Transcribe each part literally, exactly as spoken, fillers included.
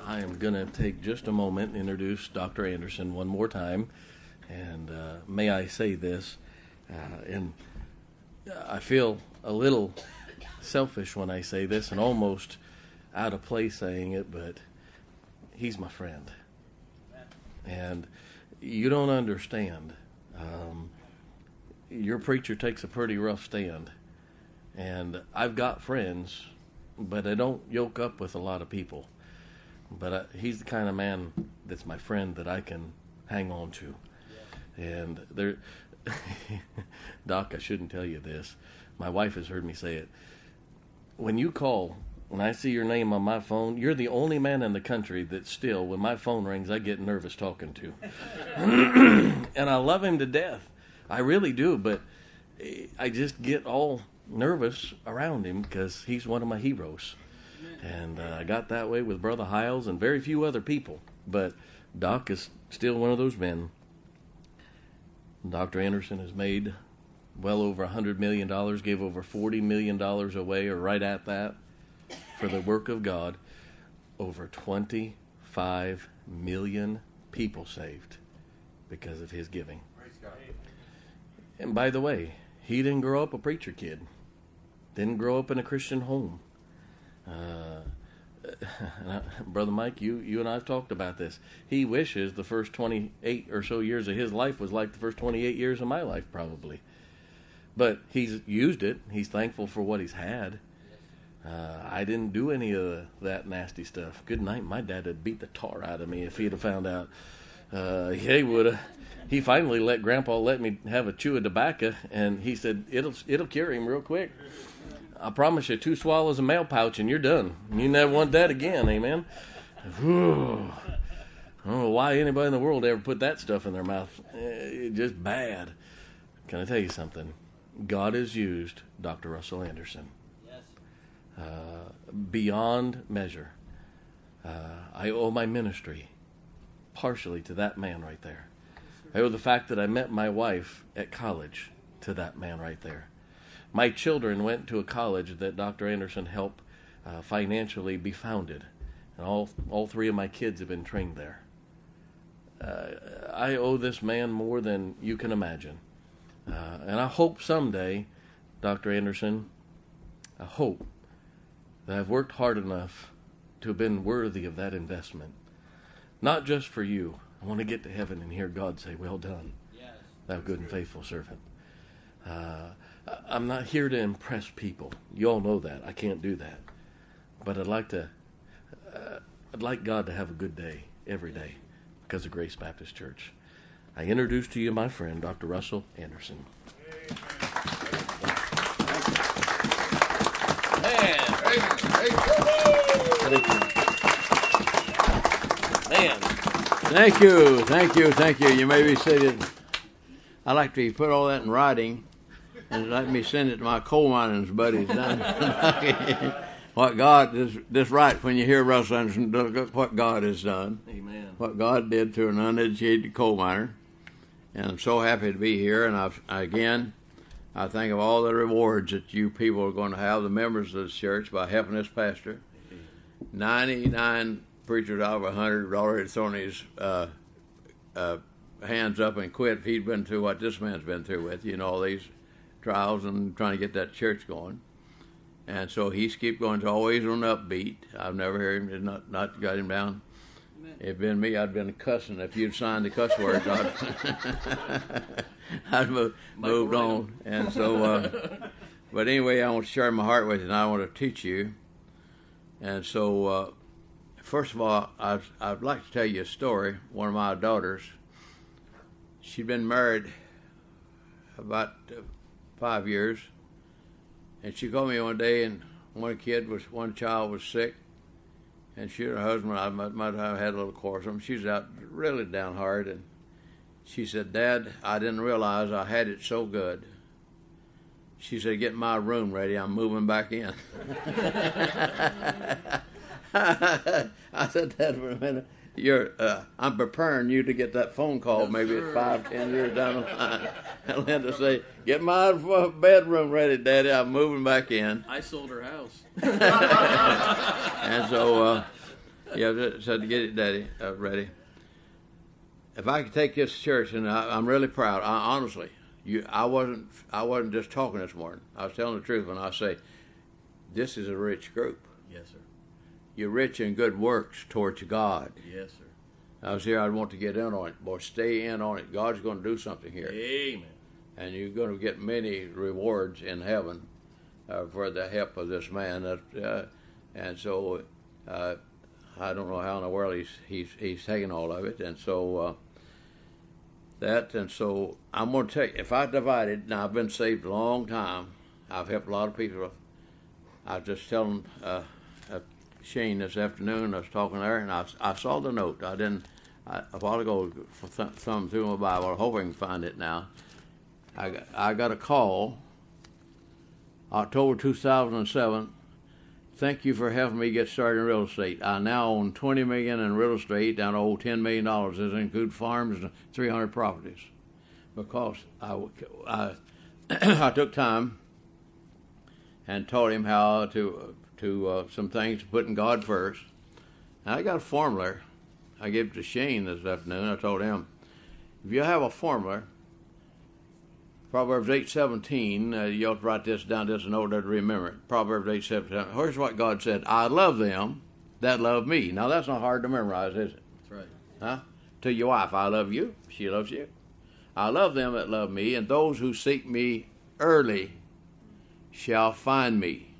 I am going to take just a moment and introduce Doctor Anderson one more time. And uh, may I say this, uh, and I feel a little selfish when I say this and almost out of place saying it, but he's my friend. And you don't understand. Um, your preacher takes a pretty rough stand. And I've got friends, but I don't yoke up with a lot of people. But I, he's the kind of man that's my friend that I can hang on to. Yeah. And there, Doc, I shouldn't tell you this. My wife has heard me say it. When you call, when I see your name on my phone, you're the only man in the country that still, when my phone rings, I get nervous talking to. And I love him to death. I really do, but I just get all nervous around him because he's one of my heroes. And uh, I got that way with Brother Hiles and very few other people. But Doc is still one of those men. Doctor Anderson has made well over one hundred million dollars, gave over forty million dollars away, or right at that, for the work of God. Over twenty-five million people saved because of his giving. Praise God. And by the way, he didn't grow up a preacher kid. Didn't grow up in a Christian home. Uh, Brother Mike, you, you and I have talked about this. He wishes the first twenty-eight or so years of his life was like the first twenty-eight years of my life, probably. But he's used it. He's thankful for what he's had. Uh, I didn't do any of the, that nasty stuff. Good night. My dad would beat the tar out of me if he'd have found out. Uh, he would have. He finally let Grandpa let me have a chew of tobacco, and he said, it'll it'll cure him real quick. I promise you, two swallows of mail pouch and you're done. You never want that again, amen? Whew. I don't know why anybody in the world ever put that stuff in their mouth. It's just bad. Can I tell you something? God has used Doctor Russell Anderson. Yes. Uh, beyond measure. Uh, I owe my ministry partially to that man right there. I owe the fact that I met my wife at college to that man right there. My children went to a college that Doctor Anderson helped uh, financially be founded, and all all three of my kids have been trained there. Uh, I owe this man more than you can imagine, uh, and I hope someday, Doctor Anderson, I hope that I've worked hard enough to have been worthy of that investment, not just for you. I want to get to heaven and hear God say, "Well done, yes, thou good and faithful servant." Uh, I'm not here to impress people. You all know that. I can't do that. But I'd like to, uh, I'd like God to have a good day every day because of Grace Baptist Church. I introduce to you my friend, Doctor Russell Anderson. Man. Man. Thank you. Thank you. Thank you. You may be seated. I like to put all that in writing and let me send it to my coal miners buddies. What God is this right when you hear Russell Anderson, look what God has done. Amen. What God did to an uneducated coal miner. And I'm so happy to be here. And I've, again, I think of all the rewards that you people are going to have, the members of this church, by helping this pastor. ninety-nine preachers out of one hundred have already thrown his uh, uh, hands up and quit if he'd been through what this man's been through with, you know, all these trials and trying to get that church going. And so he's keep going. It's always on upbeat. I've never heard him not not got him down. Amen. If it'd been me, I'd been cussing. If you'd signed the cuss words, I'd, I'd moved, moved on. And so, uh, but anyway, I want to share my heart with you, and I want to teach you. And so, uh, first of all, I'd, I'd like to tell you a story. One of my daughters, she'd been married about uh, five years, and she called me one day, and one kid was, one child was sick, and she and her husband, I might, might have had a little quarrel. Something. She was out really down hard, and she said, "Dad, I didn't realize I had it so good." She said, "Get my room ready. I'm moving back in." I said, "Dad, for a minute. You're, uh, I'm preparing you to get that phone call yes, maybe sir. at five, ten years down the line." And Linda say, "Get my bedroom ready, Daddy. I'm moving back in." I sold her house. And so, uh, Yeah, I said, get it, Daddy, uh, ready. If I could take this church, and I, I'm really proud, I, honestly, you, I wasn't, I wasn't just talking this morning. I was telling the truth when I say, this is a rich group. Yes, sir. You're rich in good works towards God. Yes, sir. I was here, I'd want to get in on it. Boy, stay in on it. God's going to do something here. Amen. And you're going to get many rewards in heaven uh, for the help of this man. Uh, and so uh, I don't know how in the world he's he's he's taking all of it. And so uh, that, and so I'm going to tell you, if I divided, now I've been saved a long time. I've helped a lot of people. I was just telling uh, uh, Shane this afternoon, I was talking there, and I, I saw the note. I didn't, I, a while ago, th- thumbed through my Bible. I hope I can find it now. I got, I got a call, October two thousand seven. Thank you for helping me get started in real estate. I now own twenty million dollars in real estate and owe ten million dollars. This includes farms and three hundred properties. Because I, I, I took time and taught him how to to uh, some things, putting God first. And I got a formula. I gave it to Shane this afternoon. I told him, if you have a formula, Proverbs eight seventeen, uh, you ought to write this down just in order to remember it. Proverbs eight seventeen. Here's what God said: I love them that love me. Now that's not hard to memorize, is it? That's right. Huh? To your wife, I love you. She loves you. I love them that love me, and those who seek me early shall find me.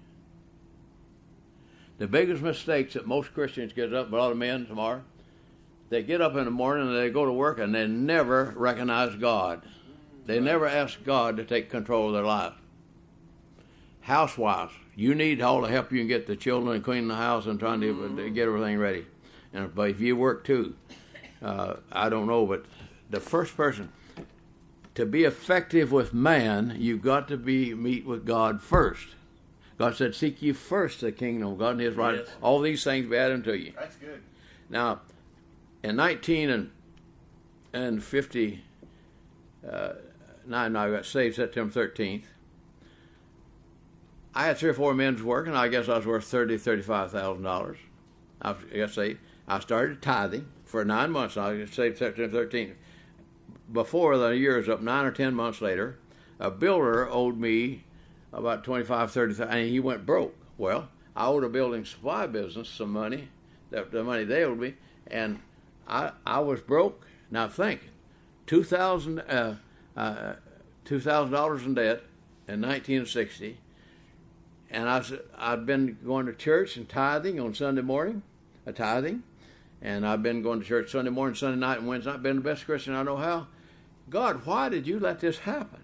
The biggest mistakes that most Christians get up, a lot of men tomorrow, they get up in the morning and they go to work and they never recognize God. They never ask God to take control of their life. Housewives, you need all the help you can get the children and cleaning the house and trying to mm-hmm. get everything ready. And but if you work too, uh, I don't know, but the first person to be effective with man, you've got to be meet with God first. God said, "Seek ye first the kingdom of God and His right. Yes. All these things be added unto you." That's good. Now, in nineteen and and fifty. Uh, Nine, I got saved September thirteenth. I had three or four men's work, and I guess I was worth thirty, thirty-five thousand dollars. I got saved. I started tithing for nine months. And I got saved September thirteenth. Before the year was up, nine or ten months later, a builder owed me about twenty-five, thirty thousand, and he went broke. Well, I owed a building supply business some money, that the money they owed me, and I I was broke. Now think, two thousand. Uh, Uh, two thousand dollars in debt in nineteen sixty, and I, I've been going to church and tithing on Sunday morning, a tithing, and I've been going to church Sunday morning, Sunday night, and Wednesday night, been the best Christian I know how. God, why did you let this happen?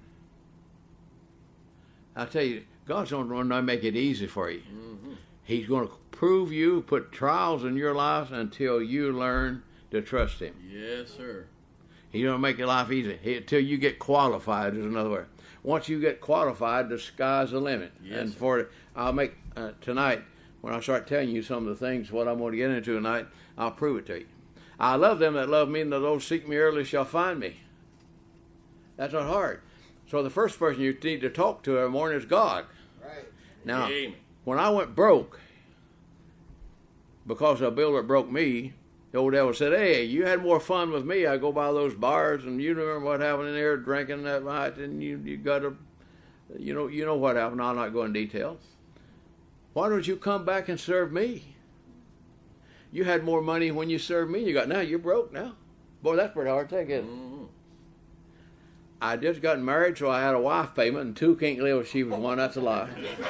I tell you, God's going to make it easy for you. Mm-hmm. He's going to prove you, put trials in your life until you learn to trust Him. Yes, sir. He's going to make your life easy until you get qualified, is another word. Once you get qualified, the sky's the limit. Yes. And for I'll make, uh, tonight, when I start telling you some of the things, what I'm going to get into tonight, I'll prove it to you. I love them that love me, and those seek me early shall find me. That's not hard. So the first person you need to talk to every morning is God. Right. Now, Amen. When I went broke, because a builder broke me, the old devil said, "Hey, you had more fun with me. I go by those bars, and you remember what happened in there, drinking that night, and you you got to, you know, you know what happened. I'll not go in detail. Why don't you come back and serve me? You had more money when you served me. You got now you're broke now. Boy, that's pretty hard to take, isn't it? Mm-hmm. I just got married, so I had a wife payment, and two can't live if she was one. That's a lie.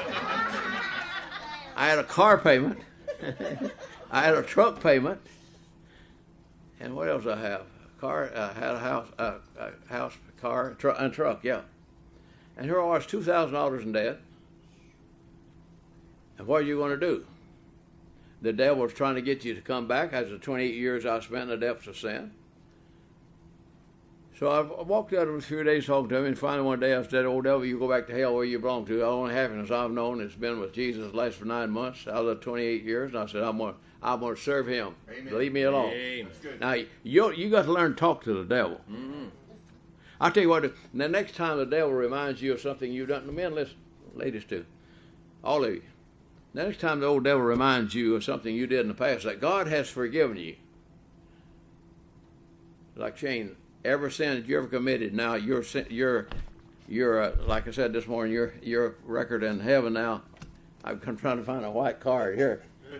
I had a car payment. I had a truck payment. And what else I have? A car, I uh, had a house, uh, a house, car, tr- and truck, yeah. And here I was, two thousand dollars in debt. And what are you going to do? The devil's trying to get you to come back. That's the twenty-eight years I spent in the depths of sin. So I walked out of a few days talking to him, and finally one day I said, "Old devil, you go back to hell where you belong to. The only happiness I've known has been with Jesus the last for nine months out of the twenty-eight years." And I said, I'm going to I'm going to serve Him. Amen. Leave me alone. Amen. Now, you you got to learn to talk to the devil. Mm-hmm. I'll tell you what, the next time the devil reminds you of something you've done, men, listen, ladies too, all of you, Next time the old devil reminds you of something you did in the past, that God has forgiven you. Like Shane, every sin that you ever committed, now your your your uh, like I said this morning, your your record in heaven now. I'm trying to find a white card here.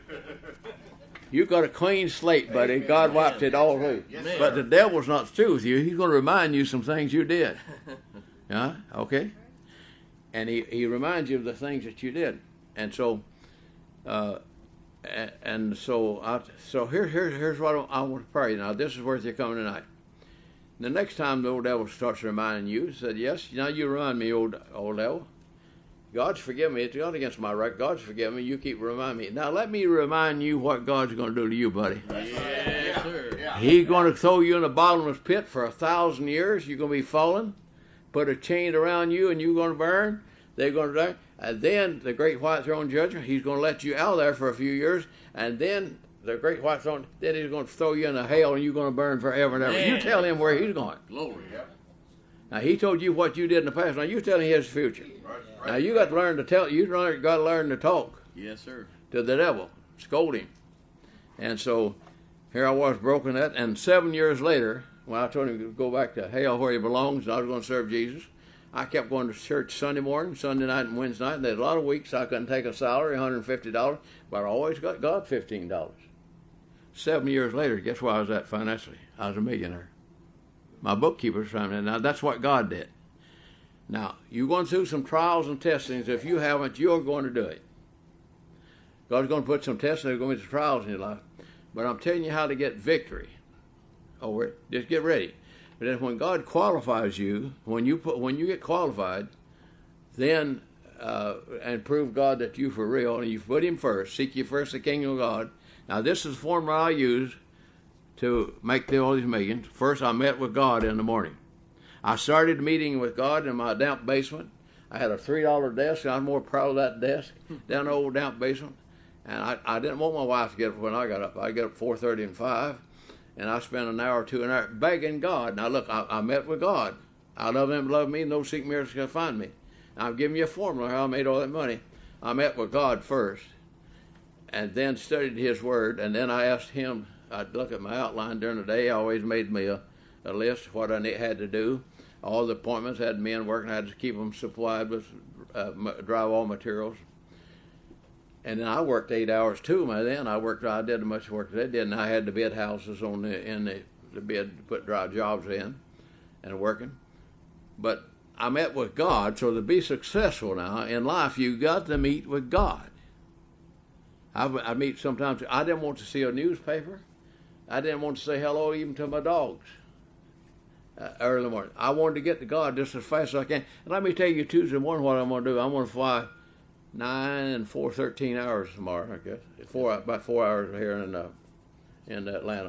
You got a clean slate, buddy. God wiped it all away. But the devil's not through with you. He's going to remind you some things you did. Huh? Okay. And he, he reminds you of the things that you did. And so, uh, and so, I, so here, here, here's what I want to pray. Now, this is worth your coming tonight. The next time the old devil starts reminding you, he said, yes, now you remind me, old, old devil. God's forgiven me. It's not against my right. God's forgiven me. You keep reminding me. Now, let me remind you what God's going to do to you, buddy. Yes, sir. Yeah. He's going to throw you in a bottomless pit for a thousand years. You're going to be falling. Put a chain around you, and you're going to burn. They're going to die. And then the great white throne judgment, he's going to let you out there for a few years. And then the great white throne, then he's going to throw you in a hell, and you're going to burn forever and ever. Man. You tell him where he's going. Glory. Yeah. Now, he told you what you did in the past. Now, you're telling his future. Right, right. Now, you got to learn to tell. You got to learn to talk. Yes, sir. To the devil. Scold him. And so, here I was broken that. And seven years later, when I told him to go back to hell where he belongs, and I was going to serve Jesus, I kept going to church Sunday morning, Sunday night, and Wednesday night. And there's a lot of weeks I couldn't take a salary, one hundred fifty dollars, but I always got God fifteen dollars. Seven years later, guess where I was at financially? I was a millionaire. My bookkeeper's trying to, now that's what God did. Now, you're going through some trials and testings. If you haven't, you're going to do it. God's going to put some tests and there's going to be some trials in your life. But I'm telling you how to get victory over it. Just get ready. But then when God qualifies you, when you put, when you get qualified, then uh, and prove God that you for real, and you put him first, seek ye first the kingdom of God. Now, this is the formula I use to make the, all these millions. First, I met with God in the morning. I started meeting with God in my damp basement. I had a three dollar desk, and I was more proud of that desk down the old damp basement. And I, I didn't want my wife to get up when I got up. I get up four thirty and five, and I spent an hour or two an hour begging God. Now, look, I, I met with God. I love him, love me, no seek miracles can find me. Now, I'm giving you a formula how I made all that money. I met with God first, and then studied his word, and then I asked him. I'd look at my outline during the day. I always made me a, a list of what I had to do. All the appointments had men working. I had to keep them supplied with uh, drywall materials. And then I worked eight hours too. My then I worked. I did as much work as they did, and I had the bid houses on the in the, the bid to put dry jobs in, and working. But I met with God. So to be successful now in life, you got to meet with God. I, I meet sometimes. I didn't want to see a newspaper. I didn't want to say hello even to my dogs uh, early in the morning. I wanted to get to God just as fast as I can. And let me tell you, Tuesday morning, what I'm going to do. I'm going to fly nine and four, thirteen hours tomorrow. I guess four about four hours here in uh, in Atlanta,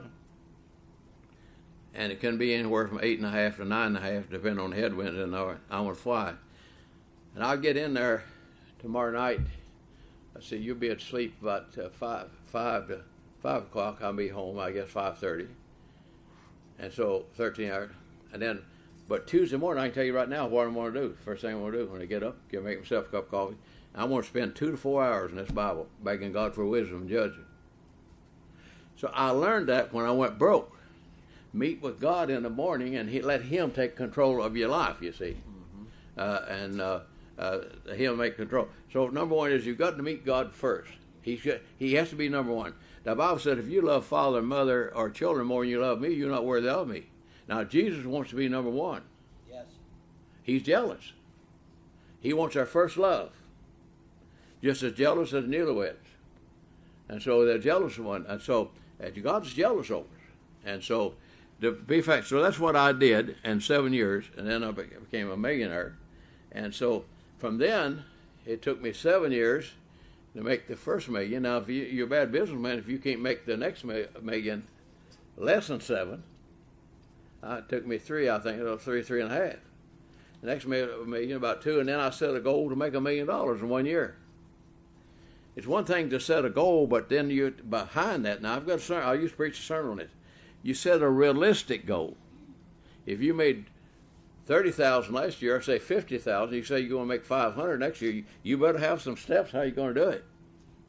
and it can be anywhere from eight and a half to nine and a half, depending on the headwinds. And I'm going to fly, and I'll get in there tomorrow night. I see you'll be asleep about uh, five five to. Five o'clock, I'll be home, I guess, five thirty. And so, thirteen hours. And then, but Tuesday morning, I can tell you right now what I'm going to do. First thing I'm going to do when I get up, get make myself a cup of coffee. I'm going to spend two to four hours in this Bible, begging God for wisdom and judgment. So I learned that when I went broke. Meet with God in the morning, and he, let him take control of your life, you see. Mm-hmm. Uh, and uh, uh, he'll make control. So number one is you've got to meet God first. He should, he has to be number one. The Bible said, if you love father, mother, or children more than you love me, you're not worthy of me. Now, Jesus wants to be number one. Yes. He's jealous. He wants our first love. Just as jealous as newlyweds. And so they're jealous of one. And so God's jealous over us. And so, to be fact, so that's what I did in seven years. And then I became a millionaire. And so from then, it took me seven years to make the first million. Now, if you, you're a bad businessman, if you can't make the next million less than seven, uh, it took me three, I think, three, three and a half. The next million, about two, and then I set a goal to make a million dollars in one year. It's one thing to set a goal, but then you're behind that. Now, I've got a sermon, I used to preach a sermon on this. You set a realistic goal. If you made thirty thousand last year, say fifty thousand, you say you're going to make five hundred next year, you better have some steps how you're going to do it.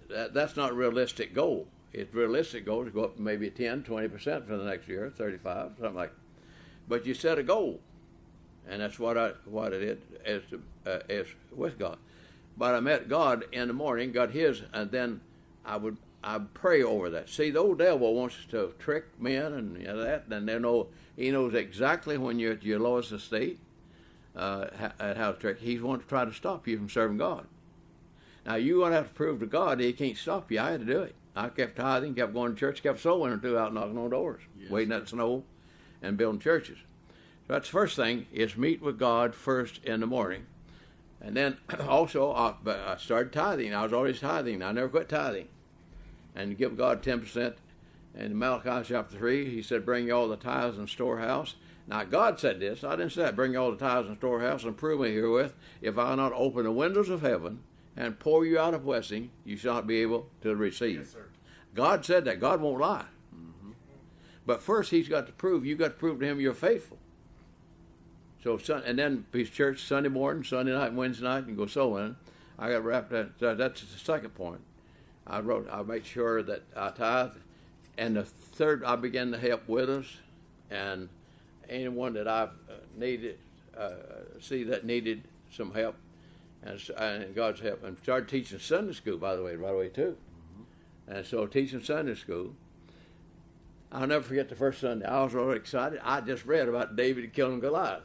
that, that's not a realistic goal. It's realistic goal to go up maybe ten, twenty percent for the next year, thirty-five, something like that. But you set a goal, and that's what I what it is as to, uh, as with God. But I met God in the morning, got His, and then I would I pray over that. See, the old devil wants to trick men and you know, that, and they know he knows exactly when you're at your lowest estate, uh, how, how to trick. He's wanting to try to stop you from serving God. Now you're going to have to prove to God that He can't stop you. I had to do it. I kept tithing, kept going to church, kept soul winning too, out knocking on doors, yes, waiting at snow, and building churches. So that's the first thing, is meet with God first in the morning. And then also, I, I started tithing. I was always tithing. I never quit tithing. And give God ten percent. And in Malachi chapter three, He said, bring all the tithes in storehouse. Now, God said this. I didn't say that. Bring all the tithes in storehouse and prove me herewith, if I not open the windows of heaven and pour you out a blessing, you shall not be able to receive. Yes, sir. God said that. God won't lie. Mm-hmm. But first, He's got to prove. You've got to prove to Him you're faithful. So, and then Peace Church Sunday morning, Sunday night, Wednesday night, and go soul winning. I got wrapped up. So that's the second point. I wrote. I made sure that I tithe, and the third, I began to help widows, and anyone that I needed, uh, see that needed some help, and, and God's help, and started teaching Sunday school. By the way, right away too. Mm-hmm. And so teaching Sunday school. I'll never forget the first Sunday. I was really excited. I just read about David killing Goliath.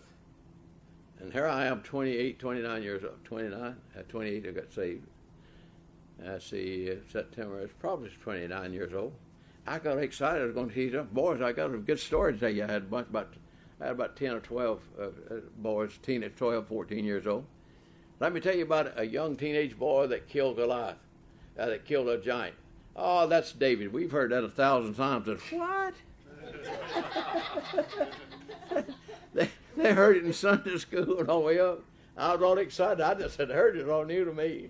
And here I am, twenty-eight, twenty-nine years old. twenty-nine, at twenty-eight I got saved. Let's see, uh, September, it's probably twenty-nine years old. I got excited. I was going to teach them boys. I got a good story to tell you. I had a bunch, about, I had about ten or twelve uh, boys, teen, twelve, fourteen years old. Let me tell you about a young teenage boy that killed Goliath, uh, that killed a giant. Oh, that's David. We've heard that a thousand times. And, what? they, they heard it in Sunday school and all the way up. I was all excited. I just had heard it, all new to me.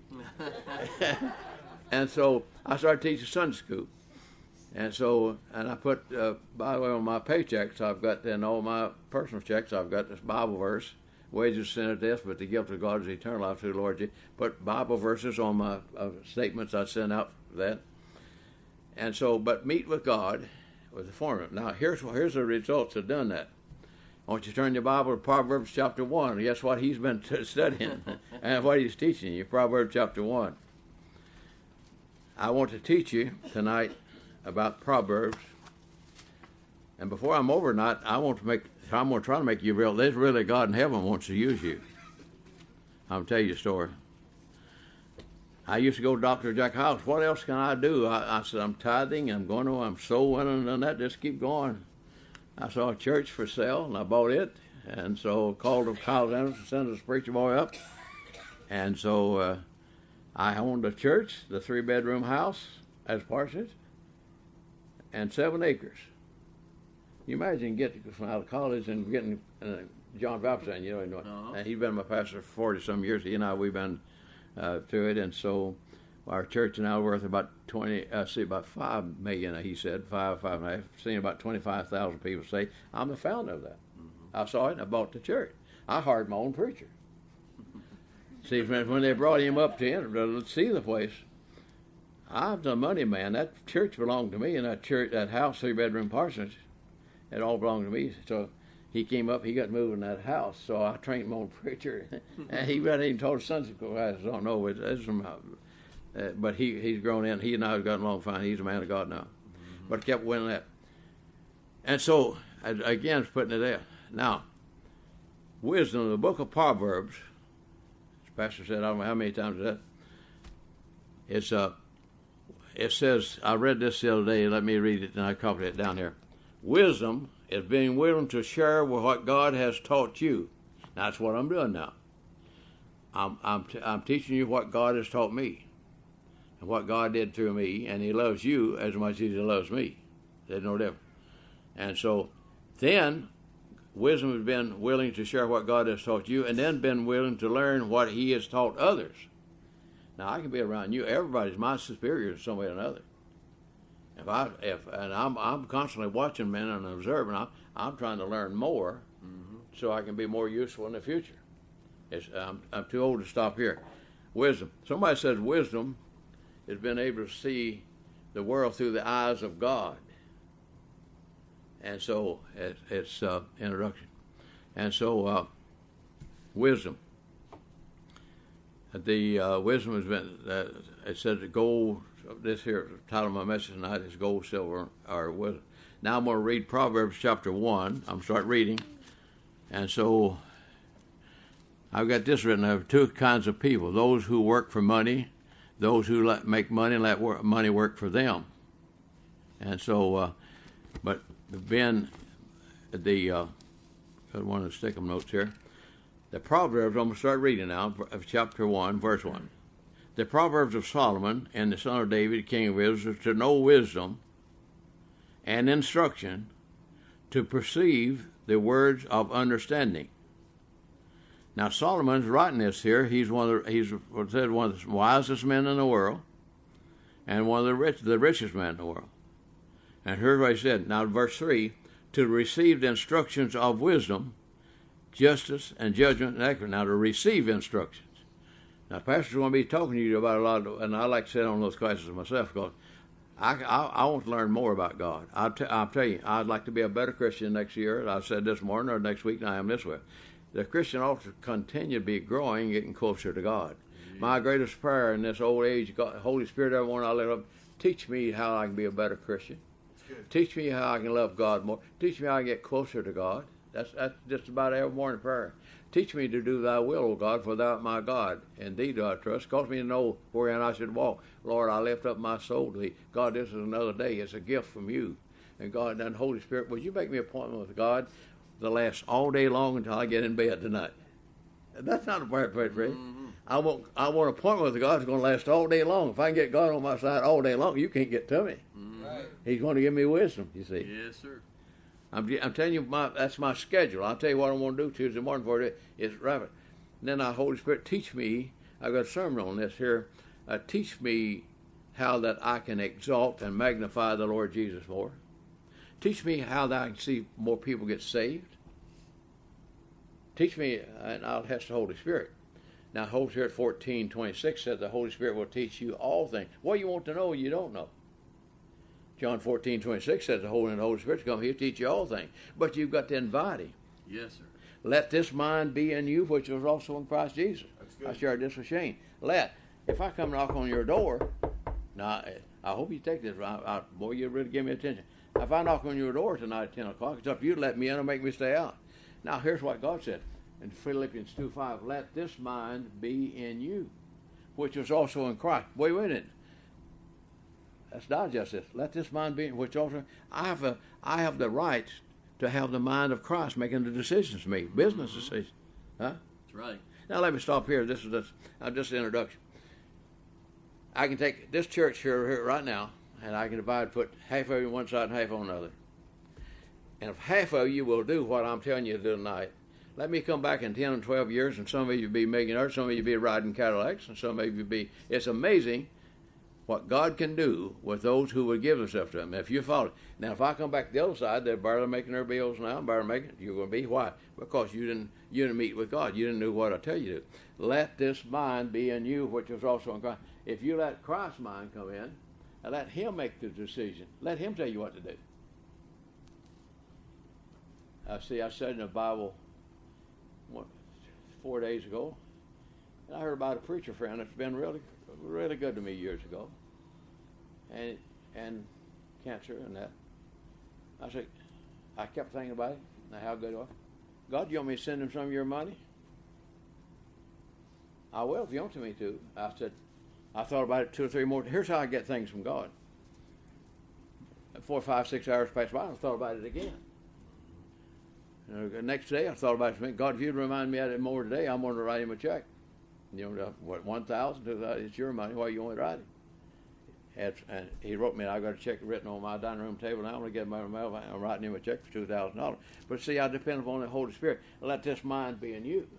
And so I started teaching Sunday school. And so, and I put, uh, by the way, on my paychecks, I've got, in all my personal checks, I've got this Bible verse, wages of sin are death, but the gift of God is eternal life through the Lord Jesus. Put Bible verses on my uh, statements I send out for that. And so, but meet with God with the formula. Now, here's, here's the results of done that. I want you to turn your Bible to Proverbs chapter one. Guess what he's been t- studying and what he's teaching you, Proverbs chapter one. I want to teach you tonight about Proverbs. And before I'm over tonight, I want to make, I'm going to try to make you real. There's really God in heaven wants to use you. I'll tell you a story. I used to go to Doctor Jack House. What else can I do? I, I said, I'm tithing, I'm going to, I'm soul winning, and that, just keep going. I saw a church for sale, and I bought it. And so called up Kyle Anderson, sent his preacher boy up. And so uh, I owned a church, the three-bedroom house as parsonage, and seven acres. You imagine getting from out of college and getting uh, John Baptist, you know, uh-huh. And he's been my pastor for forty-some years. He and I, we've been uh, through it. And so our church now worth about twenty, uh, see, about five million. He said five, five and a half. Seen about twenty-five thousand people say, "I'm the founder of that." Mm-hmm. I saw it and I bought the church. I hired my own preacher. See, when they brought him up to, enter, to see the place, I'm the money man. That church belonged to me, and that church, that house, three bedroom parsonage, it all belonged to me. So he came up, he got moved in that house. So I trained my own preacher, and he hadn't even told his Sunday school class. I don't know. It's, it's some, uh, but he he's grown in. He and I have gotten along fine. He's a man of God now. Mm-hmm. But I kept winning that. And so, again, putting it there. Now, wisdom, the book of Proverbs, as Pastor said, I don't know how many times that, it's, uh, it says, I read this the other day, let me read it, and I copied it down here. Wisdom is being willing to share with what God has taught you. That's what I'm doing now. I'm, I'm, t- I'm teaching you what God has taught me, and what God did through me, and He loves you as much as He loves me. There's no difference. And so then wisdom has been willing to share what God has taught you, and then been willing to learn what He has taught others. Now, I can be around you. Everybody's my superior in some way or another. If I, if, and I'm, I'm constantly watching men and observing. I'm, I'm trying to learn more, mm-hmm. so I can be more useful in the future. It's, I'm, I'm too old to stop here. Wisdom. Somebody says wisdom is being able to see the world through the eyes of God. And so it, it's uh, introduction. And so uh, wisdom. The uh, wisdom has been, uh, it said the gold, this here, the title of my message tonight is gold, silver, or wisdom. Now I'm going to read Proverbs chapter one. I'm going to start reading. And so I've got this written. I have two kinds of people: those who work for money, those who let, make money and let work, money work for them. And so, uh, but Ben, the, uh, I want to stick them notes here. The Proverbs, I'm going to start reading now, of chapter one, verse one. The Proverbs of Solomon and the son of David, king of Israel, to know wisdom and instruction, to perceive the words of understanding. Now Solomon's writing this here. He's one of the, he's what said one of the wisest men in the world, and one of the rich, the richest men in the world. And here's what he said. Now, verse three: to receive the instructions of wisdom, justice, and judgment, and equity. Now, to receive instructions. Now, pastor's going to be talking to you about a lot of, and I like to sit on those classes myself because I, I, I want to learn more about God. I'll, t- I'll tell you, I'd like to be a better Christian next year. I said this morning or next week, and I am this way. The Christian ought to continue to be growing, getting closer to God. Yeah. My greatest prayer in this old age, God, Holy Spirit, everyone I live up, teach me how I can be a better Christian. Teach me how I can love God more. Teach me how I can get closer to God. That's that's just about every morning prayer. Teach me to do thy will, O God, for thou art my God. In thee do I trust. Cause me to know wherein I should walk. Lord, I lift up my soul to thee. God, this is another day. It's a gift from you. And God, and Holy Spirit, would you make me an appointment with God to last all day long until I get in bed tonight? That's not a prayer to pray, friend. Mm-hmm. I want I want an appointment with God that's going to last all day long. If I can get God on my side all day long, you can't get to me. Mm-hmm. Right. He's going to give me wisdom, you see. Yes, sir. I'm, I'm telling you, my, that's my schedule. I'll tell you what I want to do Tuesday morning for it. It's rapid. And then our Holy Spirit, teach me. I've got a sermon on this here. Uh, teach me how that I can exalt and magnify the Lord Jesus more. Teach me how that I can see more people get saved. Teach me, and I'll ask the Holy Spirit. Now, Holy Spirit fourteen twenty-six said the Holy Spirit will teach you all things. What you want to know, you don't know. John fourteen twenty-six says the Holy and the Holy Spirit come, he'll teach you all things. But you've got to invite him. Yes, sir. Let this mind be in you, which was also in Christ Jesus. That's good. I shared this with Shane. Let, if I come knock on your door, now, I hope you take this, I, I, boy, you really give me attention. If I knock on your door tonight at ten o'clock, it's up to you to let me in or make me stay out. Now, here's what God said in Philippians two five. Let this mind be in you, which was also in Christ. Wait a minute. Let's digest this. Let this mind be in which also I have a I have the right to have the mind of Christ making the decisions for me, business mm-hmm. decisions. Huh? That's right. Now let me stop here. This is this, uh, just an introduction. I can take this church here, here right now, and I can divide, put half of you on one side and half on the other. And if half of you will do what I'm telling you to do tonight, let me come back in ten and twelve years, and some of you be millionaires, some of you be riding Cadillacs, and some of you be. It's amazing what God can do with those who would give themselves to him. If you follow it. Now, if I come back to the other side, they're barely making their bills now, barely making it. You're going to be. Why? Because you didn't you didn't meet with God. You didn't do what I tell you to. Let this mind be in you, which was also in Christ. If you let Christ's mind come in, and let him make the decision. Let him tell you what to do. I see, I said in the Bible what, four days ago, and I heard about a preacher friend that's been really really good to me years ago, and and cancer and that. I said, I kept thinking about it, and how good it was. God, you want me to send him some of your money? I will if you want me to. I said, I thought about it two or three more. Here's how I get things from God. Four, five, six hours passed by, I thought about it again. And the next day, I thought about it. God, if you'd remind me of it more today, I'm going to write him a check. You know, what, one thousand, two thousand, it's your money. Why you want to write it? And he wrote me, I got a check written on my dining room table. Now I'm going to get my mail. I'm writing him a check for two thousand dollars. But see, I depend upon the Holy Spirit. Let this mind be in you.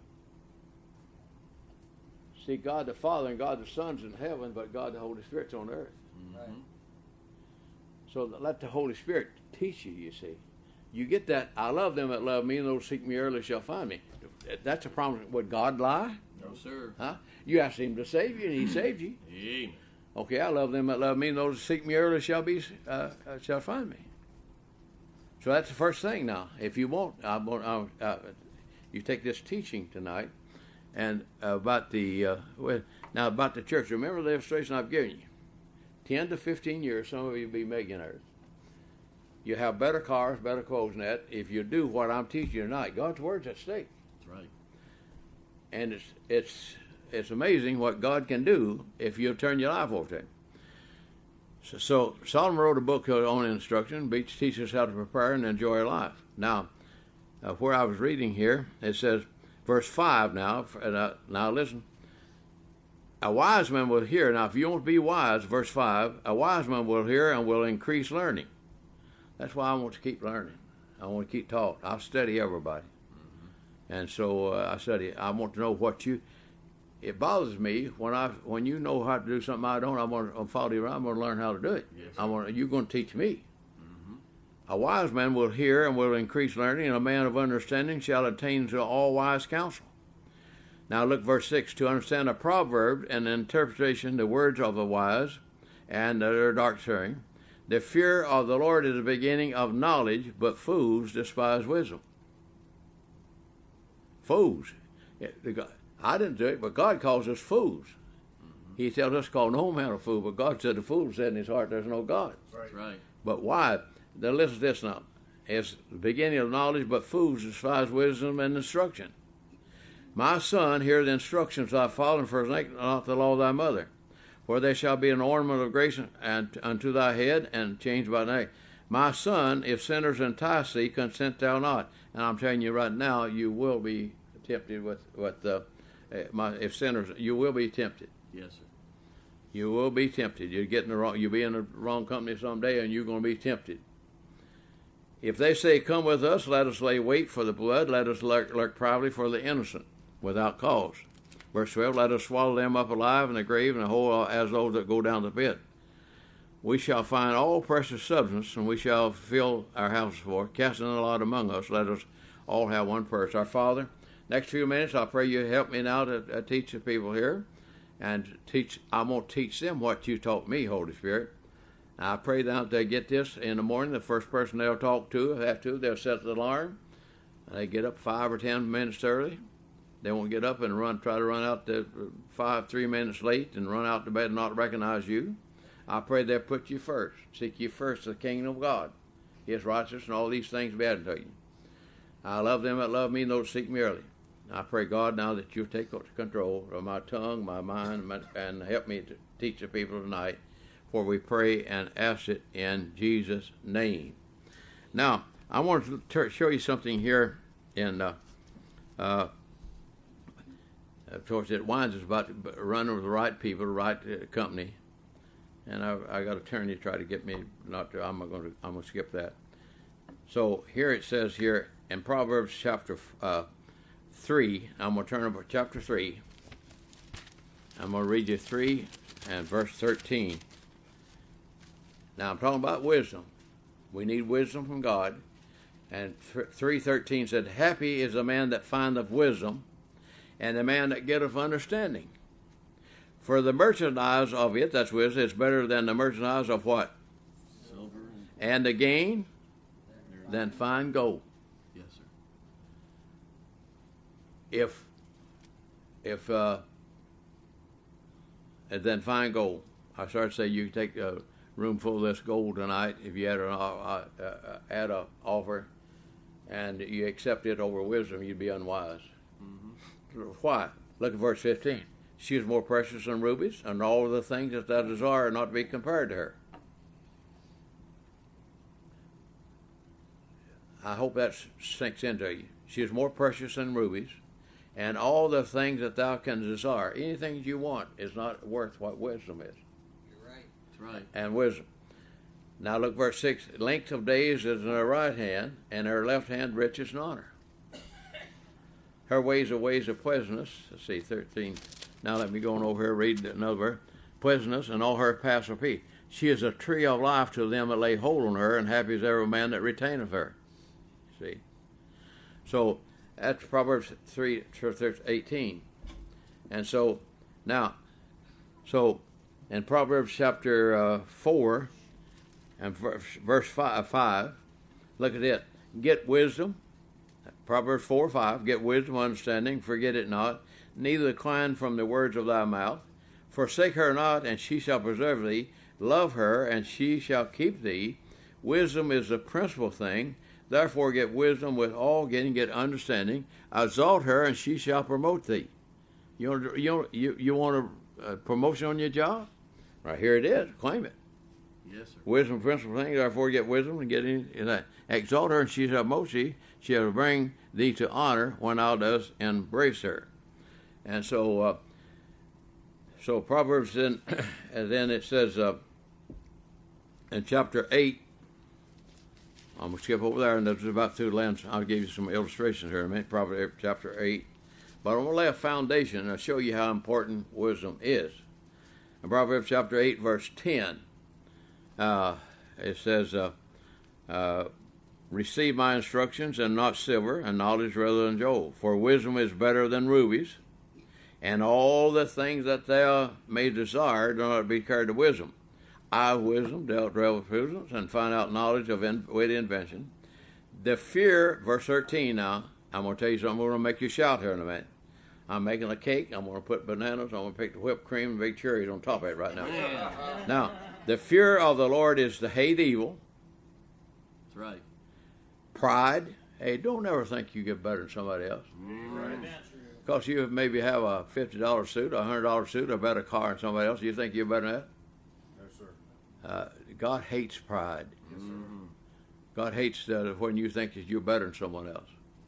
See, God the Father and God the Son's in heaven, but God the Holy Spirit's on earth. Mm-hmm. So let the Holy Spirit teach you, you see. You get that, I love them that love me, and those who seek me early shall find me. That's a promise. Would God lie? No, sir. Huh? You asked him to save you, and he saved you. Amen. Okay, I love them that love me, and those that seek me early shall be uh, uh, shall find me. So that's the first thing. Now, if you want, I want uh, uh, you take this teaching tonight, and uh, about the uh, well, now about the church. Remember the illustration I've given you. Ten to fifteen years, some of you will be millionaires. You have better cars, better clothes than that. If you do what I'm teaching you tonight, God's word's at stake. That's right. And it's it's it's amazing what God can do if you turn your life over to Him. So, so Solomon wrote a book on instruction, which teaches how to prepare and enjoy life. Now, uh, where I was reading here, it says, verse five now, and, uh, now listen. A wise man will hear. Now, if you want to be wise, verse five, a wise man will hear and will increase learning. That's why I want to keep learning. I want to keep taught. I study everybody. Mm-hmm. And so uh, I study. I want to know what you... It bothers me when I when you know how to do something I don't. I'm going to follow you around. I'm going to learn how to do it. Yes, I want you're going to teach me. Mm-hmm. A wise man will hear and will increase learning, and a man of understanding shall attain to all wise counsel. Now look, verse six. To understand a proverb and interpretation, the words of the wise, and their dark hearing. The fear of the Lord is the beginning of knowledge, but fools despise wisdom. Fools. I didn't do it, but God calls us fools. Mm-hmm. He tells us to call no man a fool, but God said the fool said in his heart there's no God. That's right. But why? Now listen to this now. It's the beginning of knowledge, but fools despise wisdom and instruction. My son, hear the instructions thy father, and forsake not the law of thy mother. For they shall be an ornament of grace and unto thy head, and change by name. My son, if sinners entice thee, consent thou not. And I'm telling you right now, you will be tempted with with the. Uh, my, if sinners, you will be tempted. Yes, sir. You will be tempted. You're getting the wrong. You'll be in the wrong company someday, and you're going to be tempted. If they say, "Come with us, let us lay wait for the blood. Let us lurk, lurk privately for the innocent, without cause." Verse twelve. Let us swallow them up alive in the grave, and the whole as those that go down the pit. We shall find all precious substance, and we shall fill our houses for, casting a lot among us. Let us all have one purse. Our Father. Next few minutes, I pray you help me now to uh, teach the people here, and teach. I'm going to teach them what you taught me, Holy Spirit. Now, I pray that they get this in the morning. The first person they'll talk to, if they have to, they'll set the alarm. They get up five or ten minutes early. They won't get up and run, try to run out to five, three minutes late, and run out to bed and not recognize you. I pray they'll put you first. Seek you first the kingdom of God, His righteousness, and all these things be added to you. I love them that love me, and those that seek me early. I pray, God, now that you take control of my tongue, my mind, and help me to teach the people tonight, for we pray and ask it in Jesus' name. Now, I want to t- show you something here in, uh, uh, of course, it winds us about running with the right people, the right uh, company, and I, I got an attorney to try to get me not to. I'm going to. I'm going to skip that. So here it says here in Proverbs chapter uh, three. I'm going to turn over to chapter three. I'm going to read you three and verse thirteen. Now I'm talking about wisdom. We need wisdom from God. And three thirteen said, "Happy is the man that findeth wisdom, and the man that getteth understanding. For the merchandise of it," that's wisdom, "is better than the merchandise of what? Silver. And the gain than fine gold." Yes, sir. If, if, uh, and then fine gold. I started to say you take a room full of this gold tonight if you had an uh, uh, add a offer, and you accept it over wisdom, you'd be unwise. Mm-hmm. Why? Look at verse fifteen. She is more precious than rubies, and all of the things that thou desire are not to be compared to her. I hope that sinks into you. She is more precious than rubies, and all the things that thou can desire, anything you want, is not worth what wisdom is. You're right. That's right. And wisdom. Now look, verse six. Length of days is in her right hand, and her left hand riches and honor. Her ways are ways of pleasantness. Let's see, thirteen. Now let me go on over here, read another verse. Pleasantness, and all her paths are peace. She is a tree of life to them that lay hold on her, and happy is every man that retaineth her. See? So, that's Proverbs three, eighteen. And so, now, so, in Proverbs chapter uh, four and verse five, five, look at it. Get wisdom. Proverbs four, five. Get wisdom, understanding, forget it not, neither decline from the words of thy mouth. Forsake her not, and she shall preserve thee. Love her, and she shall keep thee. Wisdom is the principal thing. Therefore get wisdom with all getting, get understanding. Exalt her, and she shall promote thee. You want, you, you, you want a, a promotion on your job? Right here it is. Claim it. Yes, sir. Wisdom, principal thing. Therefore get wisdom and get in, in that. Exalt her, and she shall promote thee. She shall bring thee to honor when thou dost embrace her. And so, uh, so Proverbs then, and then it says uh, in chapter eight. I'm going to skip over there, and that's about to land. I'll give you some illustrations here in a minute, Proverbs chapter eight. But I'm going to lay a foundation, and I'll show you how important wisdom is. In Proverbs chapter eight, verse ten, uh, it says, uh, uh, receive my instructions, and not silver, and knowledge rather than gold. For wisdom is better than rubies, and all the things that thou may desire do not be carried to wisdom. I, wisdom, dealt well with prudence, and find out knowledge of in, witty invention. The fear, verse thirteen now, I'm going to tell you something, I'm going to make you shout here in a minute. I'm making a cake, I'm going to put bananas, I'm going to pick the whipped cream and big cherries on top of it right now. Yeah. Now, the fear of the Lord is to hate evil. That's right. Pride. Hey, don't ever think you get better than somebody else. Right. Because you maybe have a fifty dollar suit, a one hundred dollar suit, a better car than somebody else. You think you're better than that? Uh, God hates pride. Yes, mm-hmm. God hates uh, when you think that you're better than someone else.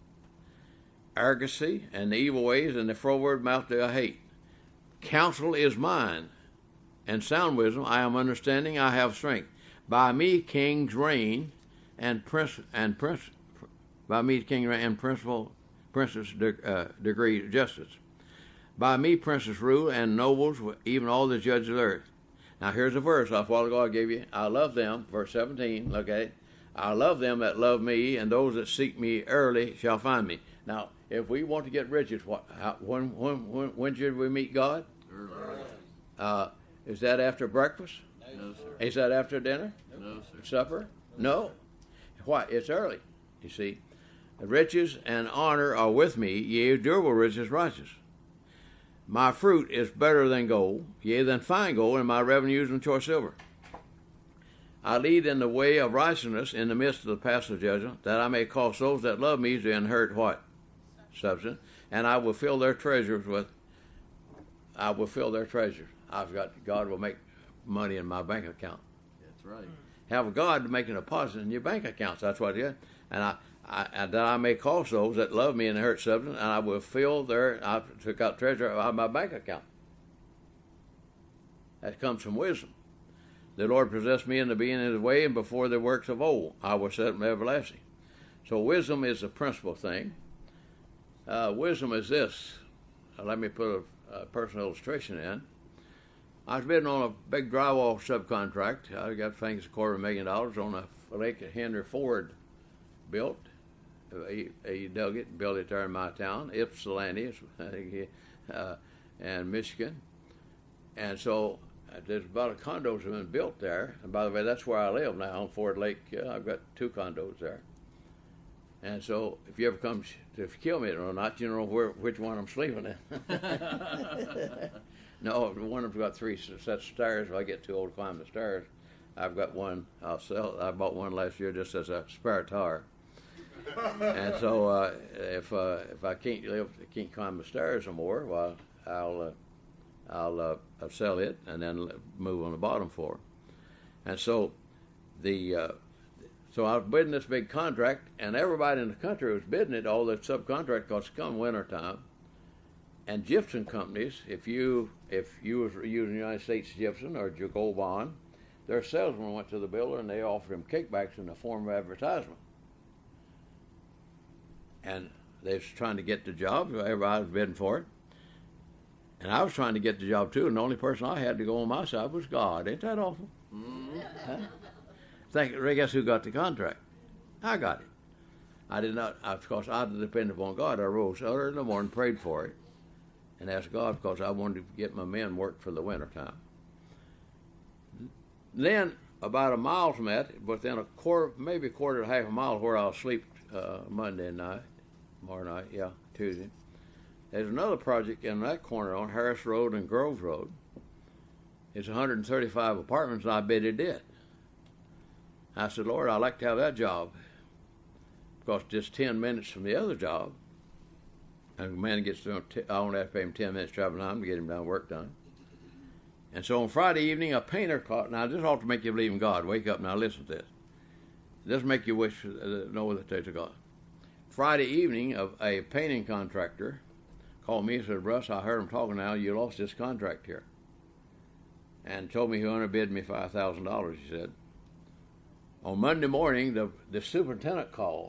Arrogancy and the evil ways and the froward mouth do I hate. Counsel is mine, and sound wisdom. I am understanding. I have strength. By me kings reign, and prince and prince. By me king reign and principal princes de, uh, degree justice. By me princes rule and nobles, even all the judges of the earth. Now here's a verse a while ago I gave you. I love them, verse seventeen, look at it. I love them that love me, and those that seek me early shall find me. Now, if we want to get riches, what, how, when, when, when, when should we meet God? Early. Uh, is that after breakfast? No, sir. Is that after dinner? No, sir. Supper? No. Why? It's early, you see. Riches and honor are with me, yea, durable riches righteous. My fruit is better than gold, yea, than fine gold, and my revenues than choice silver. I lead in the way of righteousness in the midst of the path of judgment, that I may cause those that love me to inherit what? Substance. And I will fill their treasures with, I will fill their treasures. I've got, God will make money in my bank account. That's right. Have God making a deposit in your bank accounts. That's what it is. And I, I, and that I may cause those that love me and inherit substance, and I will fill their, I took out treasure out of my bank account. That comes from wisdom. The Lord possessed me in the beginning of his way, and before the works of old, I will set them everlasting. So wisdom is the principal thing. Uh, wisdom is this. Uh, let me put a, a personal illustration in. I was bidding on a big drywall subcontract. I got things a quarter of a million dollars on a lake that Henry Ford built. He, he dug it and built it there in my town, Ypsilanti, uh, and Michigan. And so uh, there's about a condos have been built there. And by the way, that's where I live now on Ford Lake. Uh, I've got two condos there. And so if you ever come to kill me or not, you know where which one I'm sleeping in. No, one of them's got three sets of stairs. If I get too old to climb the stairs, I've got one. I'll sell. I bought one last year just as a spare tire. And so uh, if uh, if I can't live, can't climb the stairs no more, well, I'll uh, I'll, uh, I'll sell it and then move on the bottom floor. And so the uh, so I was bidding this big contract, and everybody in the country was bidding it. All the subcontract costs come wintertime. And gypsum companies, if you if you was using United States gypsum or Jacob Bond, their salesman went to the builder and they offered him kickbacks in the form of advertisement. And they was trying to get the job. Everybody was bidding for it. And I was trying to get the job too, and the only person I had to go on my side was God. Ain't that awful? Mm-hmm. Huh? Think, guess who got the contract? I got it. I did not, of course, I depended upon God. I rose early in the morning, prayed for it, and asked God because I wanted to get my men work for the winter time. then about a mile from that, within a quarter, maybe a quarter to half a mile where I'll sleep uh, Monday night, tomorrow night, yeah, Tuesday. There's another project in that corner on Harris Road and Grove Road. It's one hundred thirty-five apartments, and I bidded it. I said, Lord, I'd like to have that job. Because just ten minutes from the other job, and the man gets through, I only have to pay him ten minutes travel time to get him done, work done. And so on Friday evening, a painter called. Now, this ought to make you believe in God. Wake up now, listen to this. It doesn't make you wish to know that there's a God. Friday evening, a, a painting contractor called me and said, Russ, I heard him talking now. You lost this contract here. And told me he underbid me five thousand dollars, he said. On Monday morning, the, the superintendent called.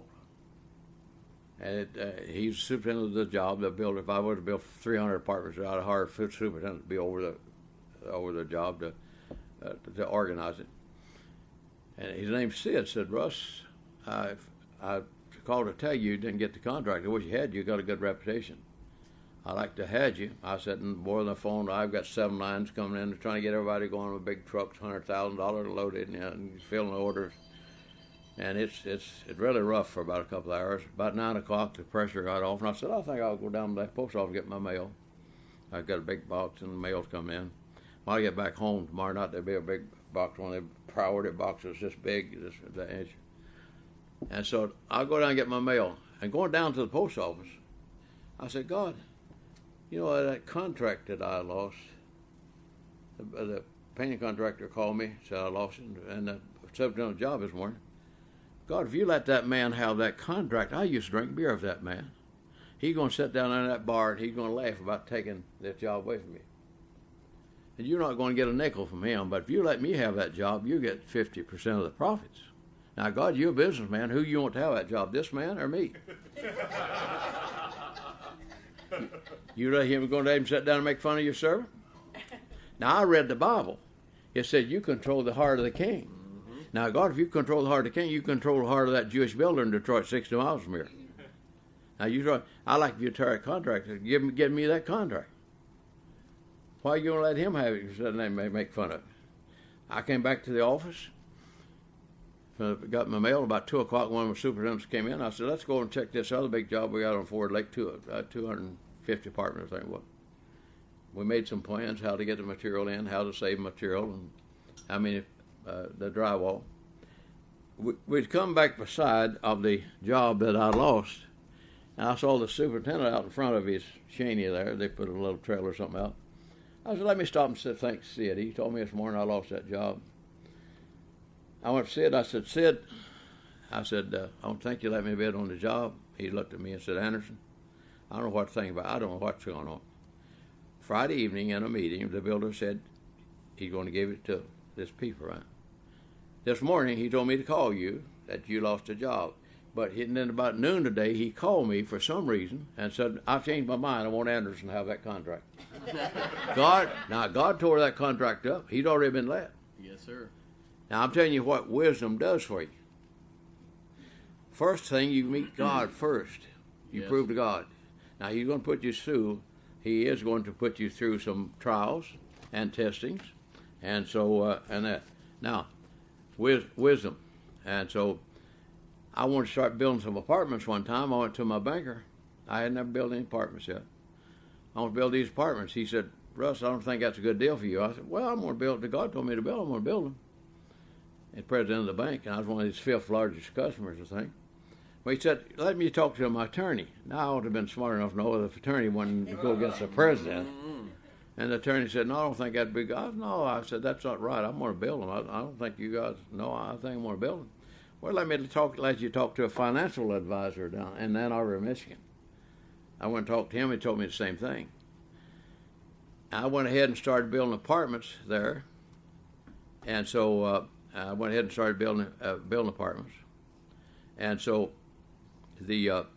And it, uh, he's the superintendent of the job. The builder, if I were to build three hundred apartments, I'd hire a superintendent to be over the over the job to uh, to organize it. And his name's Sid. Said, Russ, I I called to tell you you didn't get the contract. I wish you had. You got a good reputation. I like to have you. I said, and boy, on the phone, I've got seven lines coming in, trying to get everybody going with big trucks, one hundred thousand dollars loaded, and, and filling orders. And it's it's it's really rough for about a couple of hours. About nine o'clock, the pressure got off, and I said, I think I'll go down to the post office and get my mail. I've got a big box, and the mail's coming in. When I get back home tomorrow night, there'll be a big box, one of the priority boxes this big, this the inch. And so I'll go down and get my mail. And going down to the post office, I said, God, you know that contract that I lost, the, the painting contractor called me, said I lost it, and the subject of the job this morning. God, if you let that man have that contract, I used to drink beer with that man. He's going to sit down in that bar and he's going to laugh about taking that job away from me. And you're not going to get a nickel from him, but if you let me have that job, you get fifty percent of the profits. Now, God, you're a businessman. Who you want to have that job, this man or me? You let him go to him sit down and make fun of your servant? Now, I read the Bible. It said you control the heart of the king. Mm-hmm. Now, God, if you control the heart of the king, you control the heart of that Jewish builder in Detroit, sixty miles from here. Now, you try, I like if you tear a contract, give me, give me that contract. Why are you going to let him have it? You said they may make fun of it. I came back to the office, got my mail about two o'clock. One of the superintendents came in. I said, let's go and check this other big job we got on Ford Lake, two, uh, two hundred fifty apartments, I think it was. We made some plans how to get the material in, how to save material, and how many, uh, the drywall. We, we'd come back beside of the job that I lost, and I saw the superintendent out in front of his Cheney there. They put a little trailer or something out. I said, let me stop and say, thanks, Sid. He told me this morning I lost that job. I went to Sid. I said, Sid, I said, uh, I don't think you let me bid on the job. He looked at me and said, Anderson, I don't know what to think about. I don't know what's going on. Friday evening in a meeting, the builder said he's going to give it to this people, right? This morning, he told me to call you, that you lost a job. But then about noon today, he called me for some reason and said, I've changed my mind. I want Anderson to have that contract. God, now God tore that contract up. He'd already been let. Yes, sir. Now, I'm telling you what wisdom does for you. First thing, you meet God first. You Yes. prove to God. Now, he's going to put you through, he is going to put you through some trials and testings. And so, uh, and that. Now, wis- wisdom. And so, I wanted to start building some apartments one time. I went to my banker. I had never built any apartments yet. I want to build these apartments. He said, Russ, I don't think that's a good deal for you. I said, well, I'm going to build, God told me to build, I'm going to build them. And president of the bank, and I was one of his fifth largest customers, I think. Well, he said, let me talk to my attorney. Now, I ought to have been smart enough to know that the attorney wanted to go against the president. And the attorney said, no, I don't think that'd be good. I said, no, I said, that's not right. I'm going to build them. I, I don't think you guys, no, I think I'm going to build them. Well, let me talk, let you talk to a financial advisor down in Ann Arbor, Michigan. I went and talked to him. He told me the same thing. I went ahead and started building apartments there. And so uh, I went ahead and started building uh, building apartments. And so the uh,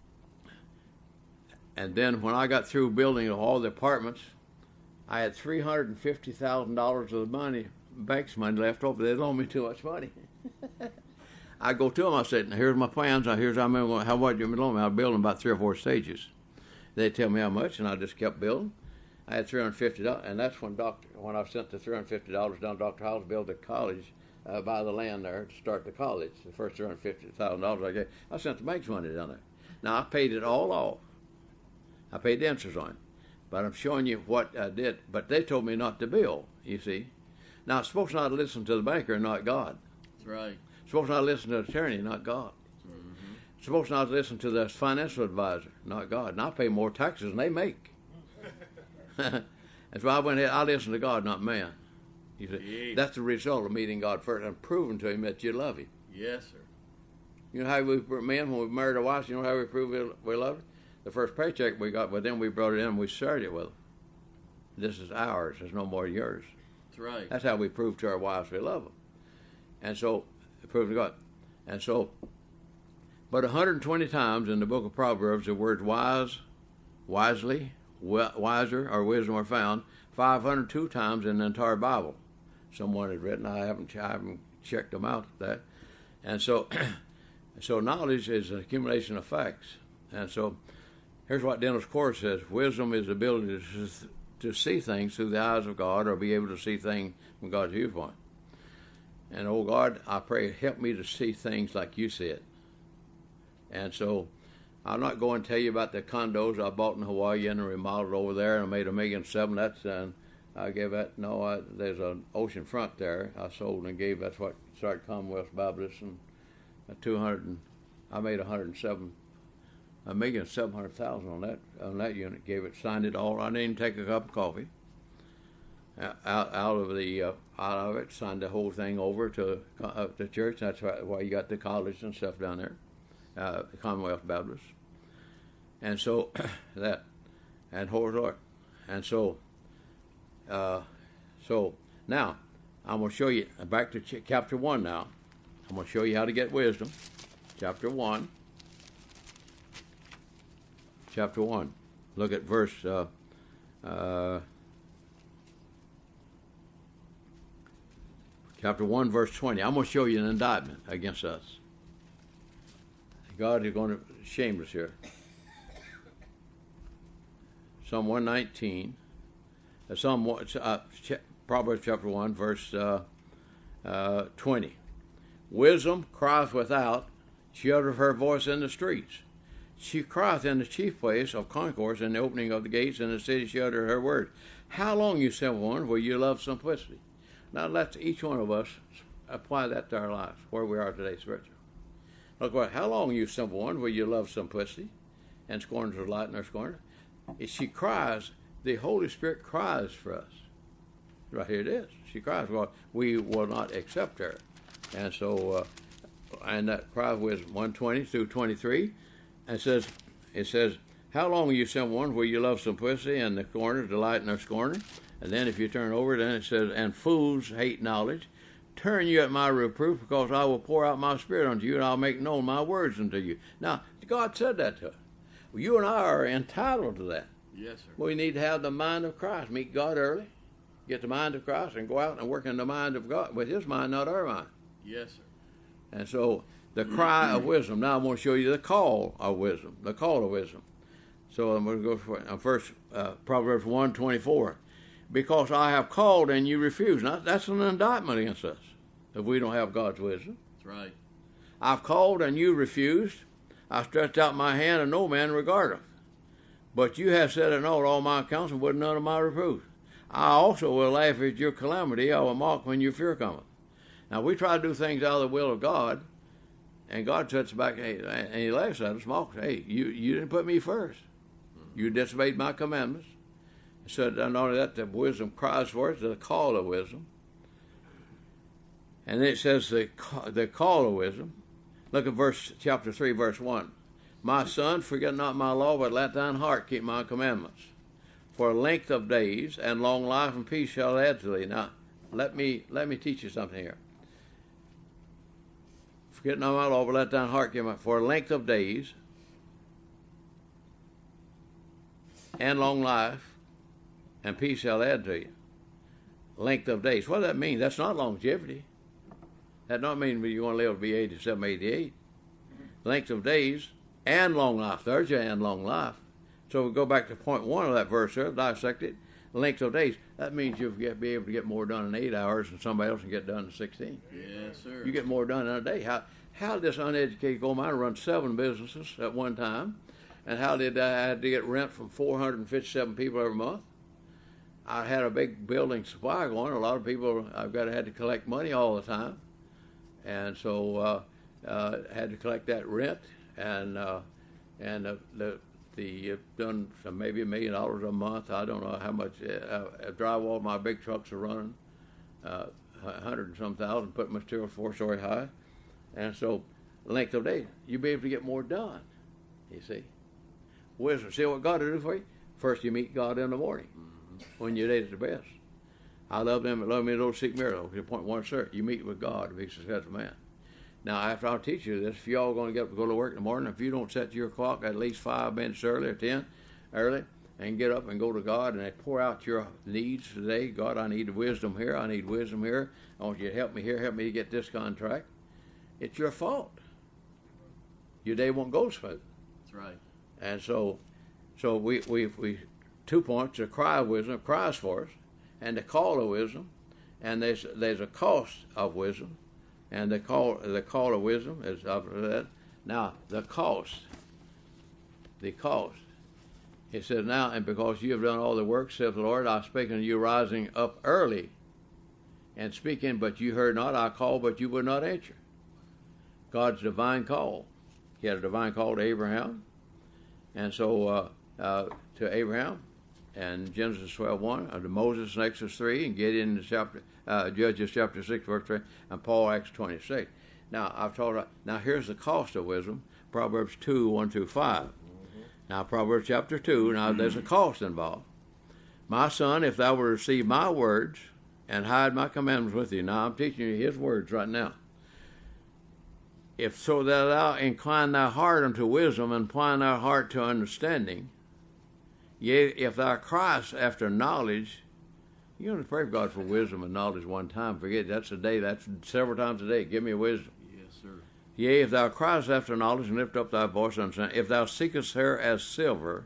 and then when I got through building all the apartments, I had three hundred fifty thousand dollars of the money, bank's money left over. They loaned me too much money. I go to them, I said, here's my plans, here's how I'm going to, how much you loan me. I'll build them about three or four stages. They tell me how much, and I just kept building. I had three hundred fifty dollars, and that's when Doctor when I sent the three hundred fifty dollars down to Doctor Howell to build the college, uh, buy the land there to start the college. The first three hundred fifty thousand dollars I gave, I sent the bank's money down there. Now I paid it all off. I paid the interest on it, but I'm showing you what I did. But they told me not to bill. You see, now I'm supposed not to listen to the banker, not God. That's right. Supposed not to listen to the attorney, not God. Mm-hmm. Supposed not to listen to the financial advisor, not God. And I pay more taxes than they make. That's why I went ahead. I listen to God, not man. You see, Yeah. that's the result of meeting God first and proving to Him that you love Him. Yes, sir. You know how we men when we married our wives, you know how we prove we, we love her? The first paycheck we got, but then we brought it in and we shared it with them. This is ours. There's no more yours. That's right. That's how we prove to our wives we love them. And so, prove to God. And so, but one hundred twenty times in the book of Proverbs, the words wise, wisely, wiser, or wisdom are found. five hundred two times in the entire Bible. Someone had written. I haven't, I haven't checked them out. That, and so, so knowledge is an accumulation of facts. And so, here's what Dennis Corr says: wisdom is the ability to, to see things through the eyes of God, or be able to see things from God's viewpoint. And oh God, I pray, help me to see things like you see it. And so, I'm not going to tell you about the condos I bought in Hawaii and remodeled over there, and I made a million seven. That's and I gave that. No, I, there's an ocean front there. I sold and gave. That's what started Commonwealth Baptist, and two hundred. And I made a hundred and seven. A million seven hundred thousand on that on that unit. Gave it, signed it all. I didn't even take a cup of coffee. Out out of the uh, out of it, signed the whole thing over to uh, the church. That's why, why you got the college and stuff down there, uh, the Commonwealth Baptist. And so that, and Lord, and so, uh, so now I'm going to show you back to ch- chapter one. Now I'm going to show you how to get wisdom. Chapter one. Chapter one. Look at verse. Uh, uh, chapter one, verse twenty. I'm going to show you an indictment against us. God is going to shame us here. Psalm one nineteen, uh, Psalm uh, ch- Proverbs chapter one, verse uh, uh, twenty. Wisdom crieth without, she uttereth her voice in the streets. She crieth in the chief place of concourse, in the opening of the gates, in the city she uttereth her word. How long, you simple one, will you love simplicity? Now let each one of us apply that to our lives, where we are today spiritually. Look what, how long, you simple one, will you love simplicity, and scorn to delight in her scorn? She cries, the Holy Spirit cries for us. Right here it is. She cries, well, we will not accept her. And so, uh, and that cry was one twenty through twenty-three, and it says, it says, how long, you simple one, will you love simplicity, and the scorner delight in her scorner? And then if you turn over, then it says, and fools hate knowledge. Turn you at my reproof, because I will pour out my spirit unto you, and I'll make known my words unto you. Now, God said that to us. Well, you and I are entitled to that. Yes, sir. We need to have the mind of Christ. Meet God early, get the mind of Christ, and go out and work in the mind of God, with His mind, not our mind. Yes, sir. And so, the cry of wisdom. Now I'm going to show you the call of wisdom. The call of wisdom. So I'm going to go for uh, first uh, Proverbs one twenty-four. Because I have called and you refuse. Now that's an indictment against us if we don't have God's wisdom. That's right. I've called and you refused. I stretched out my hand and no man regardeth. But you have said in all, all my counsel with none of my reproof. I also will laugh at your calamity. I will mock when your fear cometh. Now we try to do things out of the will of God, and God sits back and He laughs at us, mocks. Hey, you, you didn't put me first. You disobeyed my commandments. So not only that, the wisdom cries for us, the call of wisdom. And then it says the the call of wisdom. Look at verse chapter three, verse one. My son, forget not my law, but let thine heart keep my commandments. For length of days and long life and peace shall add to thee. Now, let me let me teach you something here. Forget not my law, but let thine heart keep my. For length of days and long life and peace shall add to you. Length of days. What does that mean? That's not longevity. That don't mean you're going to live to be eighty-seven, eighty-eight. Length of days and long life. There's your and long life. So we go back to point one of that verse there, dissect it. length of days. That means you'll get, be able to get more done in eight hours than somebody else can get done in sixteen. Yes, sir. You get more done in a day. How how did this uneducated gold miner run seven businesses at one time? And how did I have to get rent from four hundred fifty-seven people every month? I had a big building supply going. A lot of people, I've got to had to collect money all the time. And so uh, uh, had to collect that rent. And uh, and uh, the the uh, done some, maybe a million dollars a month. I don't know how much uh, uh, drywall my big trucks are running. Uh, a hundred and some thousand, put material four story high. And so length of days, you'll be able to get more done. You see. Wisdom. See what God will do for you? First you meet God in the morning mm-hmm. when your day is the best. I love them that love me, those seek miracles. Point one, sir. You meet with God to be a successful man. Now, after I'll teach you this, if y'all going to get up and go to work in the morning, if you don't set your clock at least five minutes early or ten early, and get up and go to God and pour out your needs today. God, I need wisdom here. I need wisdom here. I want you to help me here. Help me to get this contract. It's your fault. Your day won't go smooth. That's right. And so, so we we we two points: the cry of wisdom cries for us, and the call of wisdom, and there's there's a cost of wisdom, and the call the call of wisdom is of that. Now the cost, the cost. He says, now, and because you have done all the work, saith the Lord, I spake unto you rising up early, and speaking, but you heard not. I called, but you would not answer. God's divine call. He had a divine call to Abraham. And so uh, uh, to Abraham, and Genesis twelve one, uh, to Moses in Exodus three, and Gideon in chapter, uh, Judges chapter six, verse three, and Paul Acts twenty-six. Now, I've told you, now here's the cost of wisdom, Proverbs two, one through five. Mm-hmm. Now, Proverbs chapter two, now there's a cost involved. My son, if thou wilt receive my words and hide my commandments with thee. Now, I'm teaching you his words right now. If so that thou incline thy heart unto wisdom, and incline thy heart to understanding, yea, if thou criest after knowledge, you don't pray for God for wisdom and knowledge one time. Forget that's a day, that's several times a day. Give me wisdom. Yes, sir. Yea, if thou criest after knowledge, and lift up thy voice and understand, if thou seekest her as silver,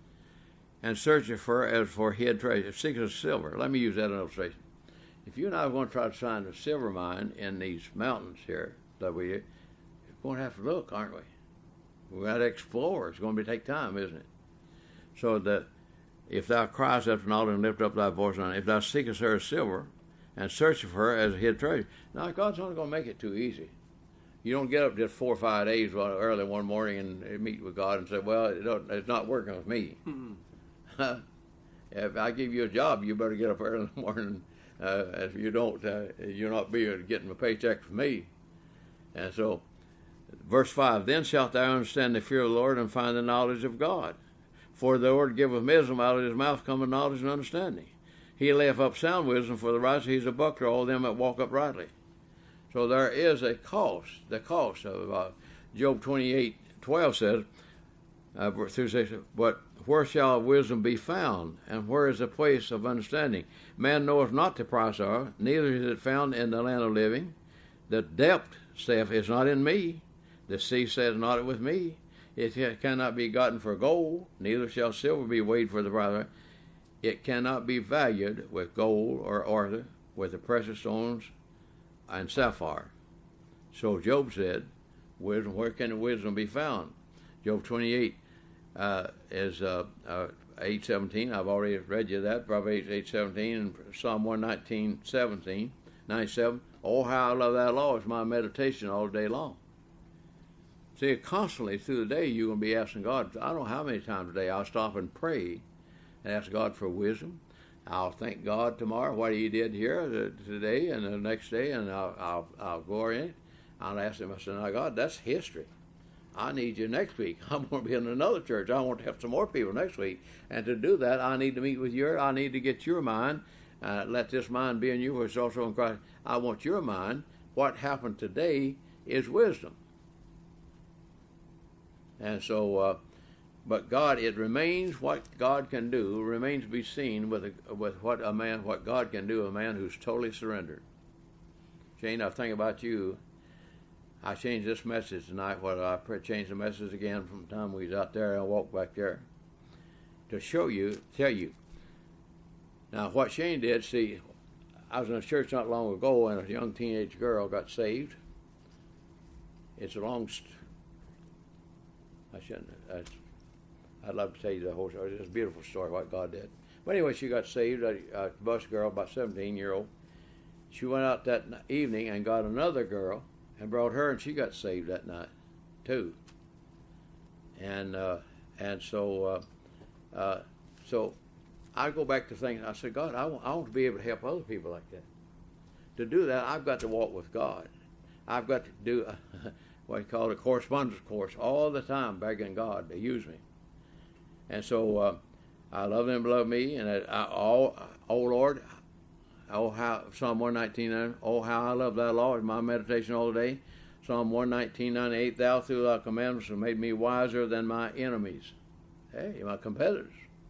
and searchest for her as for hid treasure, seekest silver. Let me use that in illustration. If you and I are going to try to find a silver mine in these mountains here that we we're going to have to look, aren't we? We've got to explore. It's going to be, take time, isn't it? So that if thou criest after knowledge and lift up thy voice on it, if thou seekest her as silver and searchest for her as a hid treasure. Now, God's not going to make it too easy. You don't get up just four or five days early one morning and meet with God and say, well, it it's not working with me. Mm-hmm. If I give you a job, you better get up early in the morning. Uh, if you don't, uh, you'll not be getting a paycheck from me. And so, verse five, then shalt thou understand the fear of the Lord and find the knowledge of God. For the Lord giveth wisdom, out of his mouth cometh knowledge and understanding. He layeth up sound wisdom for the righteous, he's a buckler to all them that walk uprightly. So there is a cost, the cost of uh, Job twenty-eight twelve says, uh, through six, but where shall wisdom be found, and where is the place of understanding? Man knoweth not the price of it, neither is it found in the land of living. The depth saith, is not in me. The sea says, not with me. It cannot be gotten for gold, neither shall silver be weighed for the price. It cannot be valued with gold or arthur, with the precious stones and sapphire. So Job said, wisdom, where can the wisdom be found? Job twenty-eight uh, is uh, uh, eight seventeen. I've already read you that. Proverbs eight seventeen and Psalm one nineteen seventeen, ninety-seven. Oh, how I love that law. It's my meditation all day long. See, constantly through the day, you're going to be asking God. I don't know how many times a day I'll stop and pray and ask God for wisdom. I'll thank God tomorrow what he did here today and the next day, and I'll, I'll, I'll glory in it. I'll ask him, I said, now, God, that's history. I need you next week. I'm going to be in another church. I want to have some more people next week. And to do that, I need to meet with your, I need to get your mind. Uh, let this mind be in you, which is also in Christ. I want your mind. What happened today is wisdom. And so, uh, but God, it remains what God can do, remains to be seen with a, with what a man, what God can do, a man who's totally surrendered. Shane, I think about you. I changed this message tonight. What I changed the message again from the time we was out there. I walked back there to show you, tell you. Now, what Shane did, see, I was in a church not long ago, and a young teenage girl got saved. It's a long. St- I shouldn't. I, I'd love to tell you the whole story. It's a beautiful story what God did. But anyway, she got saved. A, a bus girl, about seventeen year old. She went out that evening and got another girl and brought her, and she got saved that night too. And uh, and so uh, uh, so I go back to thinking. I said, God, I want, I want to be able to help other people like that. To do that, I've got to walk with God. I've got to do a, what you call a correspondence course all the time, begging God to use me. And so uh, I love them, love me, and I, I, all, oh Lord, oh how Psalm one nineteen, oh how I love Thy law is my meditation all day. Psalm one nineteen, ninety-eight, Thou through Thy commandments have made me wiser than my enemies. Hey, my competitors.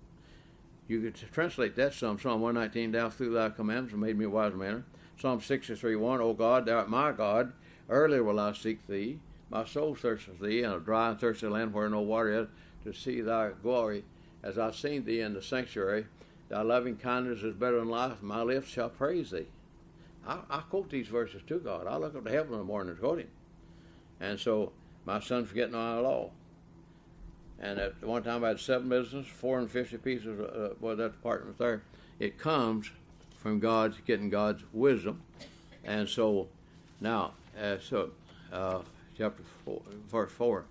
You could translate that Psalm, Psalm one nineteen, Thou through Thy commandments have made me wiser than my enemies. Psalm sixty-three, one, O God, Thou art my God, early will I seek Thee. My soul thirsts for Thee, in a dry and thirsty land where no water is, to see Thy glory, as I've seen Thee in the sanctuary. Thy loving kindness is better than life. My lips shall praise Thee. I, I quote these verses to God. I look up to heaven in the morning and quote Him. And so my son's forgetting my law. And at one time I had seven businesses, four hundred fifty pieces. Uh, well, that department there. It comes from God's getting God's wisdom. And so now, uh, so uh, chapter four, verse four.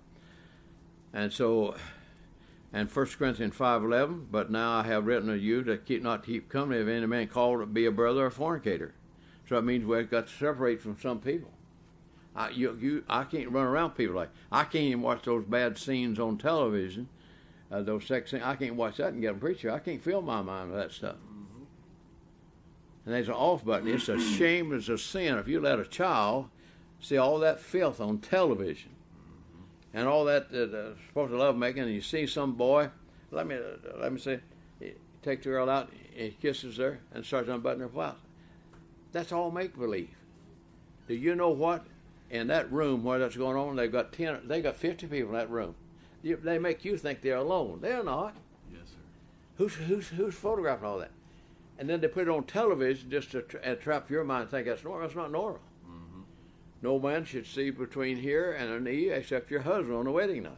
And so. And First Corinthians five eleven, but now I have written to you to keep not to keep company of any man called to be a brother or fornicator. So that means we've got to separate from some people. I, you, you, I can't run around people like I can't even watch those bad scenes on television, uh, those sex scenes. I can't watch that and get them preacher. I can't fill my mind with that stuff. Mm-hmm. And there's an off button. It's a shame. It's a sin if you let a child see all that filth on television. And all that uh, uh, supposed to love making, and you see some boy, let me uh, let me say, he take the girl out, he kisses her, and starts unbuttoning her blouse. That's all make believe. Do you know what? In that room where that's going on, they've got ten, they got fifty people in that room. You, they make you think they're alone. They're not. Yes, sir. Who's who's who's photographing all that? And then they put it on television just to tra- trap your mind and think that's normal. That's not normal. No man should see between here and a knee except your husband on the wedding night.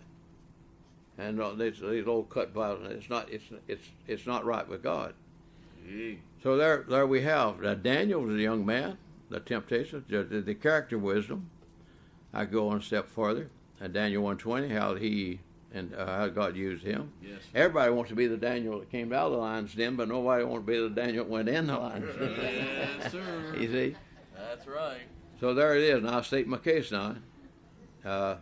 And uh, these, these old cut violence, it's not, it's, it's, it's not right with God. Gee. So there, there we have. Now, Daniel was a young man. The temptation, the, the character wisdom. I go one step further. And Daniel one twenty, how he and uh, how God used him. Yes. Everybody wants to be the Daniel that came out of the lion's den, but nobody wants to be the Daniel that went in the lion's den. Yes, sir. You see? That's right. So there it is, and I'll state my case now. Uh,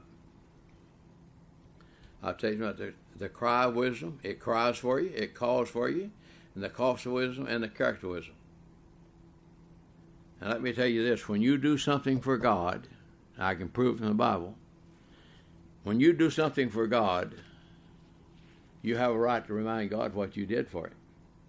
I'll tell you about the, the cry of wisdom. It cries for you, it calls for you, and the cost of wisdom and the character of wisdom. And let me tell you this, when you do something for God, I can prove from the Bible, when you do something for God, you have a right to remind God what you did for Him.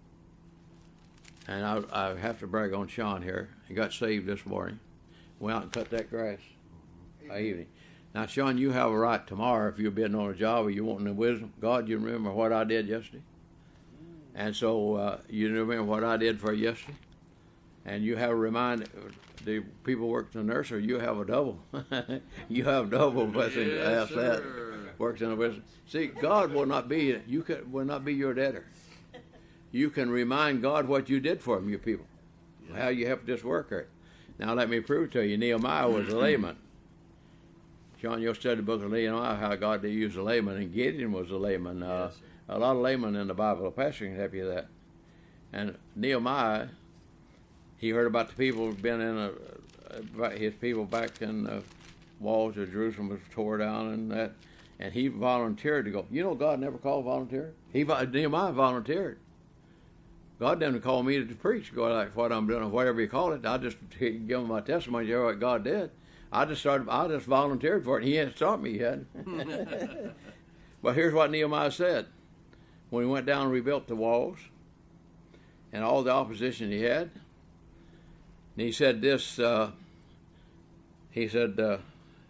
And I, I have to brag on Sean here. He got saved this morning. Went out and cut that grass by evening. Now, Sean, you have a right tomorrow if you're bidding on a job or you want the wisdom. God, you remember what I did yesterday? And so uh, you remember what I did for you yesterday? And you have a remind the people work in the nursery, you have a double. You have double blessing to ask that. Works in the business. See, God will not be you can will not be your debtor. You can remind God what you did for him, you people. How you helped this worker. Now let me prove to you, Nehemiah was a layman. John, you'll study the book of Nehemiah, how God did use a layman, and Gideon was a layman. Uh, yes, a lot of laymen in the Bible. A pastor can help you with that. And Nehemiah, he heard about the people who'd been in a, about his people back in the walls of Jerusalem was tore down and that, and he volunteered to go. You know, God never called volunteer. He Nehemiah volunteered. God didn't call me to preach, go like what I'm doing, or whatever you call it. I just give him my testimony of what God did. I just started. I just volunteered for it. And he hadn't stopped me yet. But here's what Nehemiah said when he went down and rebuilt the walls, and all the opposition he had. And he said this. Uh, he said. Uh,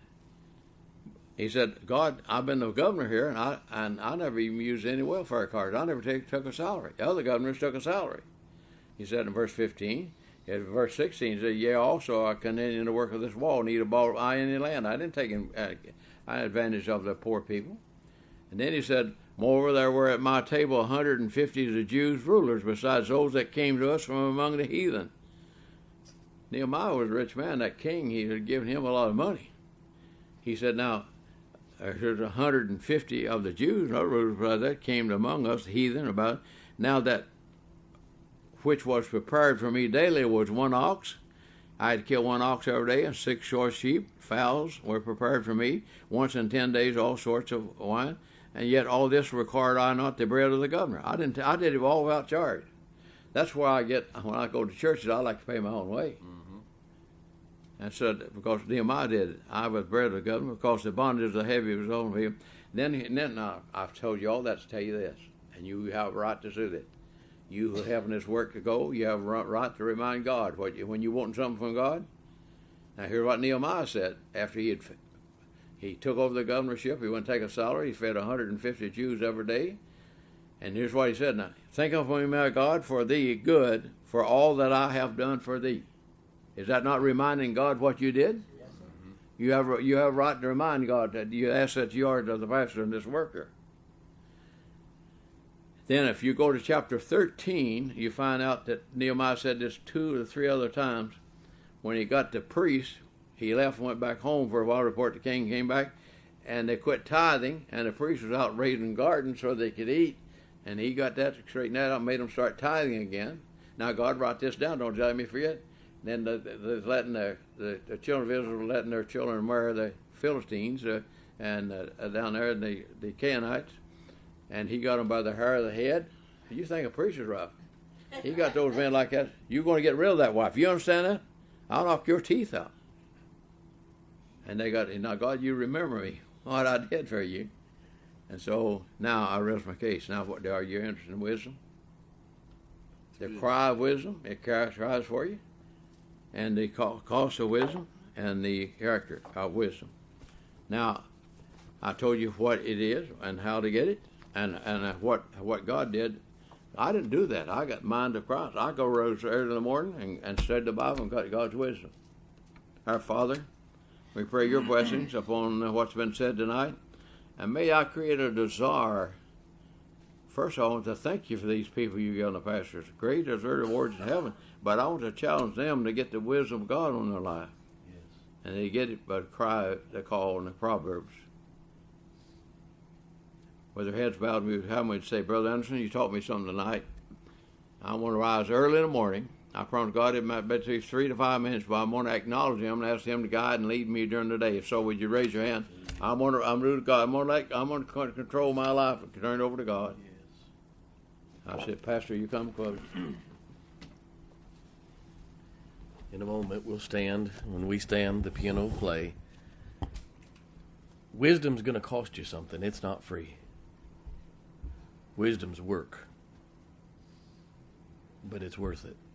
He said, God, I've been the governor here, and I and I never even used any welfare cards. I never take, took a salary. The other governors took a salary. He said in verse fifteen. In verse sixteen, he said, "Yea, also I continue in the work of this wall, neither bought I any land." I didn't take uh, advantage of the poor people. And then he said, "Moreover, there were at my table a hundred and fifty of the Jews' rulers, besides those that came to us from among the heathen." Nehemiah was a rich man. That king, he had given him a lot of money. He said, "Now, there's a hundred and fifty of the Jews rulers that came among us, the heathen, about now that which was prepared for me daily was one ox. I had to kill one ox every day, and six short sheep, fowls were prepared for me. Once in ten days, all sorts of wine, and yet all this required I not the bread of the governor." I didn't. I did it all without charge. That's where I get when I go to churches. I like to pay my own way. Mm-hmm. And so because Nehemiah did it, I was bread of the governor because the bondage of the heavy was on him. Then, and then I, I've told you all that to tell you this, and you have a right to do that. You who have this work to go, you have a right to remind God what you, when you want something from God. Now here's what Nehemiah said after he had he took over the governorship. He wouldn't take a salary. He fed one hundred fifty Jews every day. And here's what he said: "Now think of me, my God, for thee good for all that I have done for thee." Is that not reminding God what you did? Yes, sir. Mm-hmm. You have you have a right to remind God that you ask that you are to the pastor and this worker. Then if you go to chapter thirteen, you find out that Nehemiah said this two or three other times. When he got the priest, he left and went back home for a while, report the king, came back, and they quit tithing, and the priest was out raising gardens so they could eat, and he got that straightened out and made them start tithing again. Now God brought this down, don't let me forget. Then the, the, the letting the, the, the children of Israel were letting their children marry the Philistines uh, and uh, down there, and the, the Canaanites. And he got them by the hair of the head. You think a priest is rough. He got those men like that. You're going to get rid of that wife. You understand that? I'll knock your teeth out. And they got, now God, you remember me, what I did for you. And so now I rest my case. Now what are you interested in wisdom? The cry of wisdom, it cries for you. And the cost of wisdom and the character of wisdom. Now, I told you what it is and how to get it. And and what what God did, I didn't do that. I got mind of Christ. I go rose early in the morning and, and study the Bible and got God's wisdom. Our Father, we pray your blessings upon what's been said tonight. And may I create a desire. First, I want to thank you for these people you got on the pastors. Great is their rewards in heaven. But I want to challenge them to get the wisdom of God on their life. Yes. And they get it by the cry, the call, and the Proverbs. With their heads bowed, we would have them, we'd say, "Brother Anderson, you taught me something tonight. I want to rise early in the morning. I promise God it might be through three to five minutes, but I want to acknowledge Him and ask Him to guide and lead me during the day. If so, would you raise your hand? I want to, I'm to God. I'm going to let, I'm going to control my life and turn it over to God." Yes. I said, "Pastor, you come close." In a moment, we'll stand. When we stand, the piano will play. Wisdom's going to cost you something. It's not free. Wisdom's work. But it's worth it.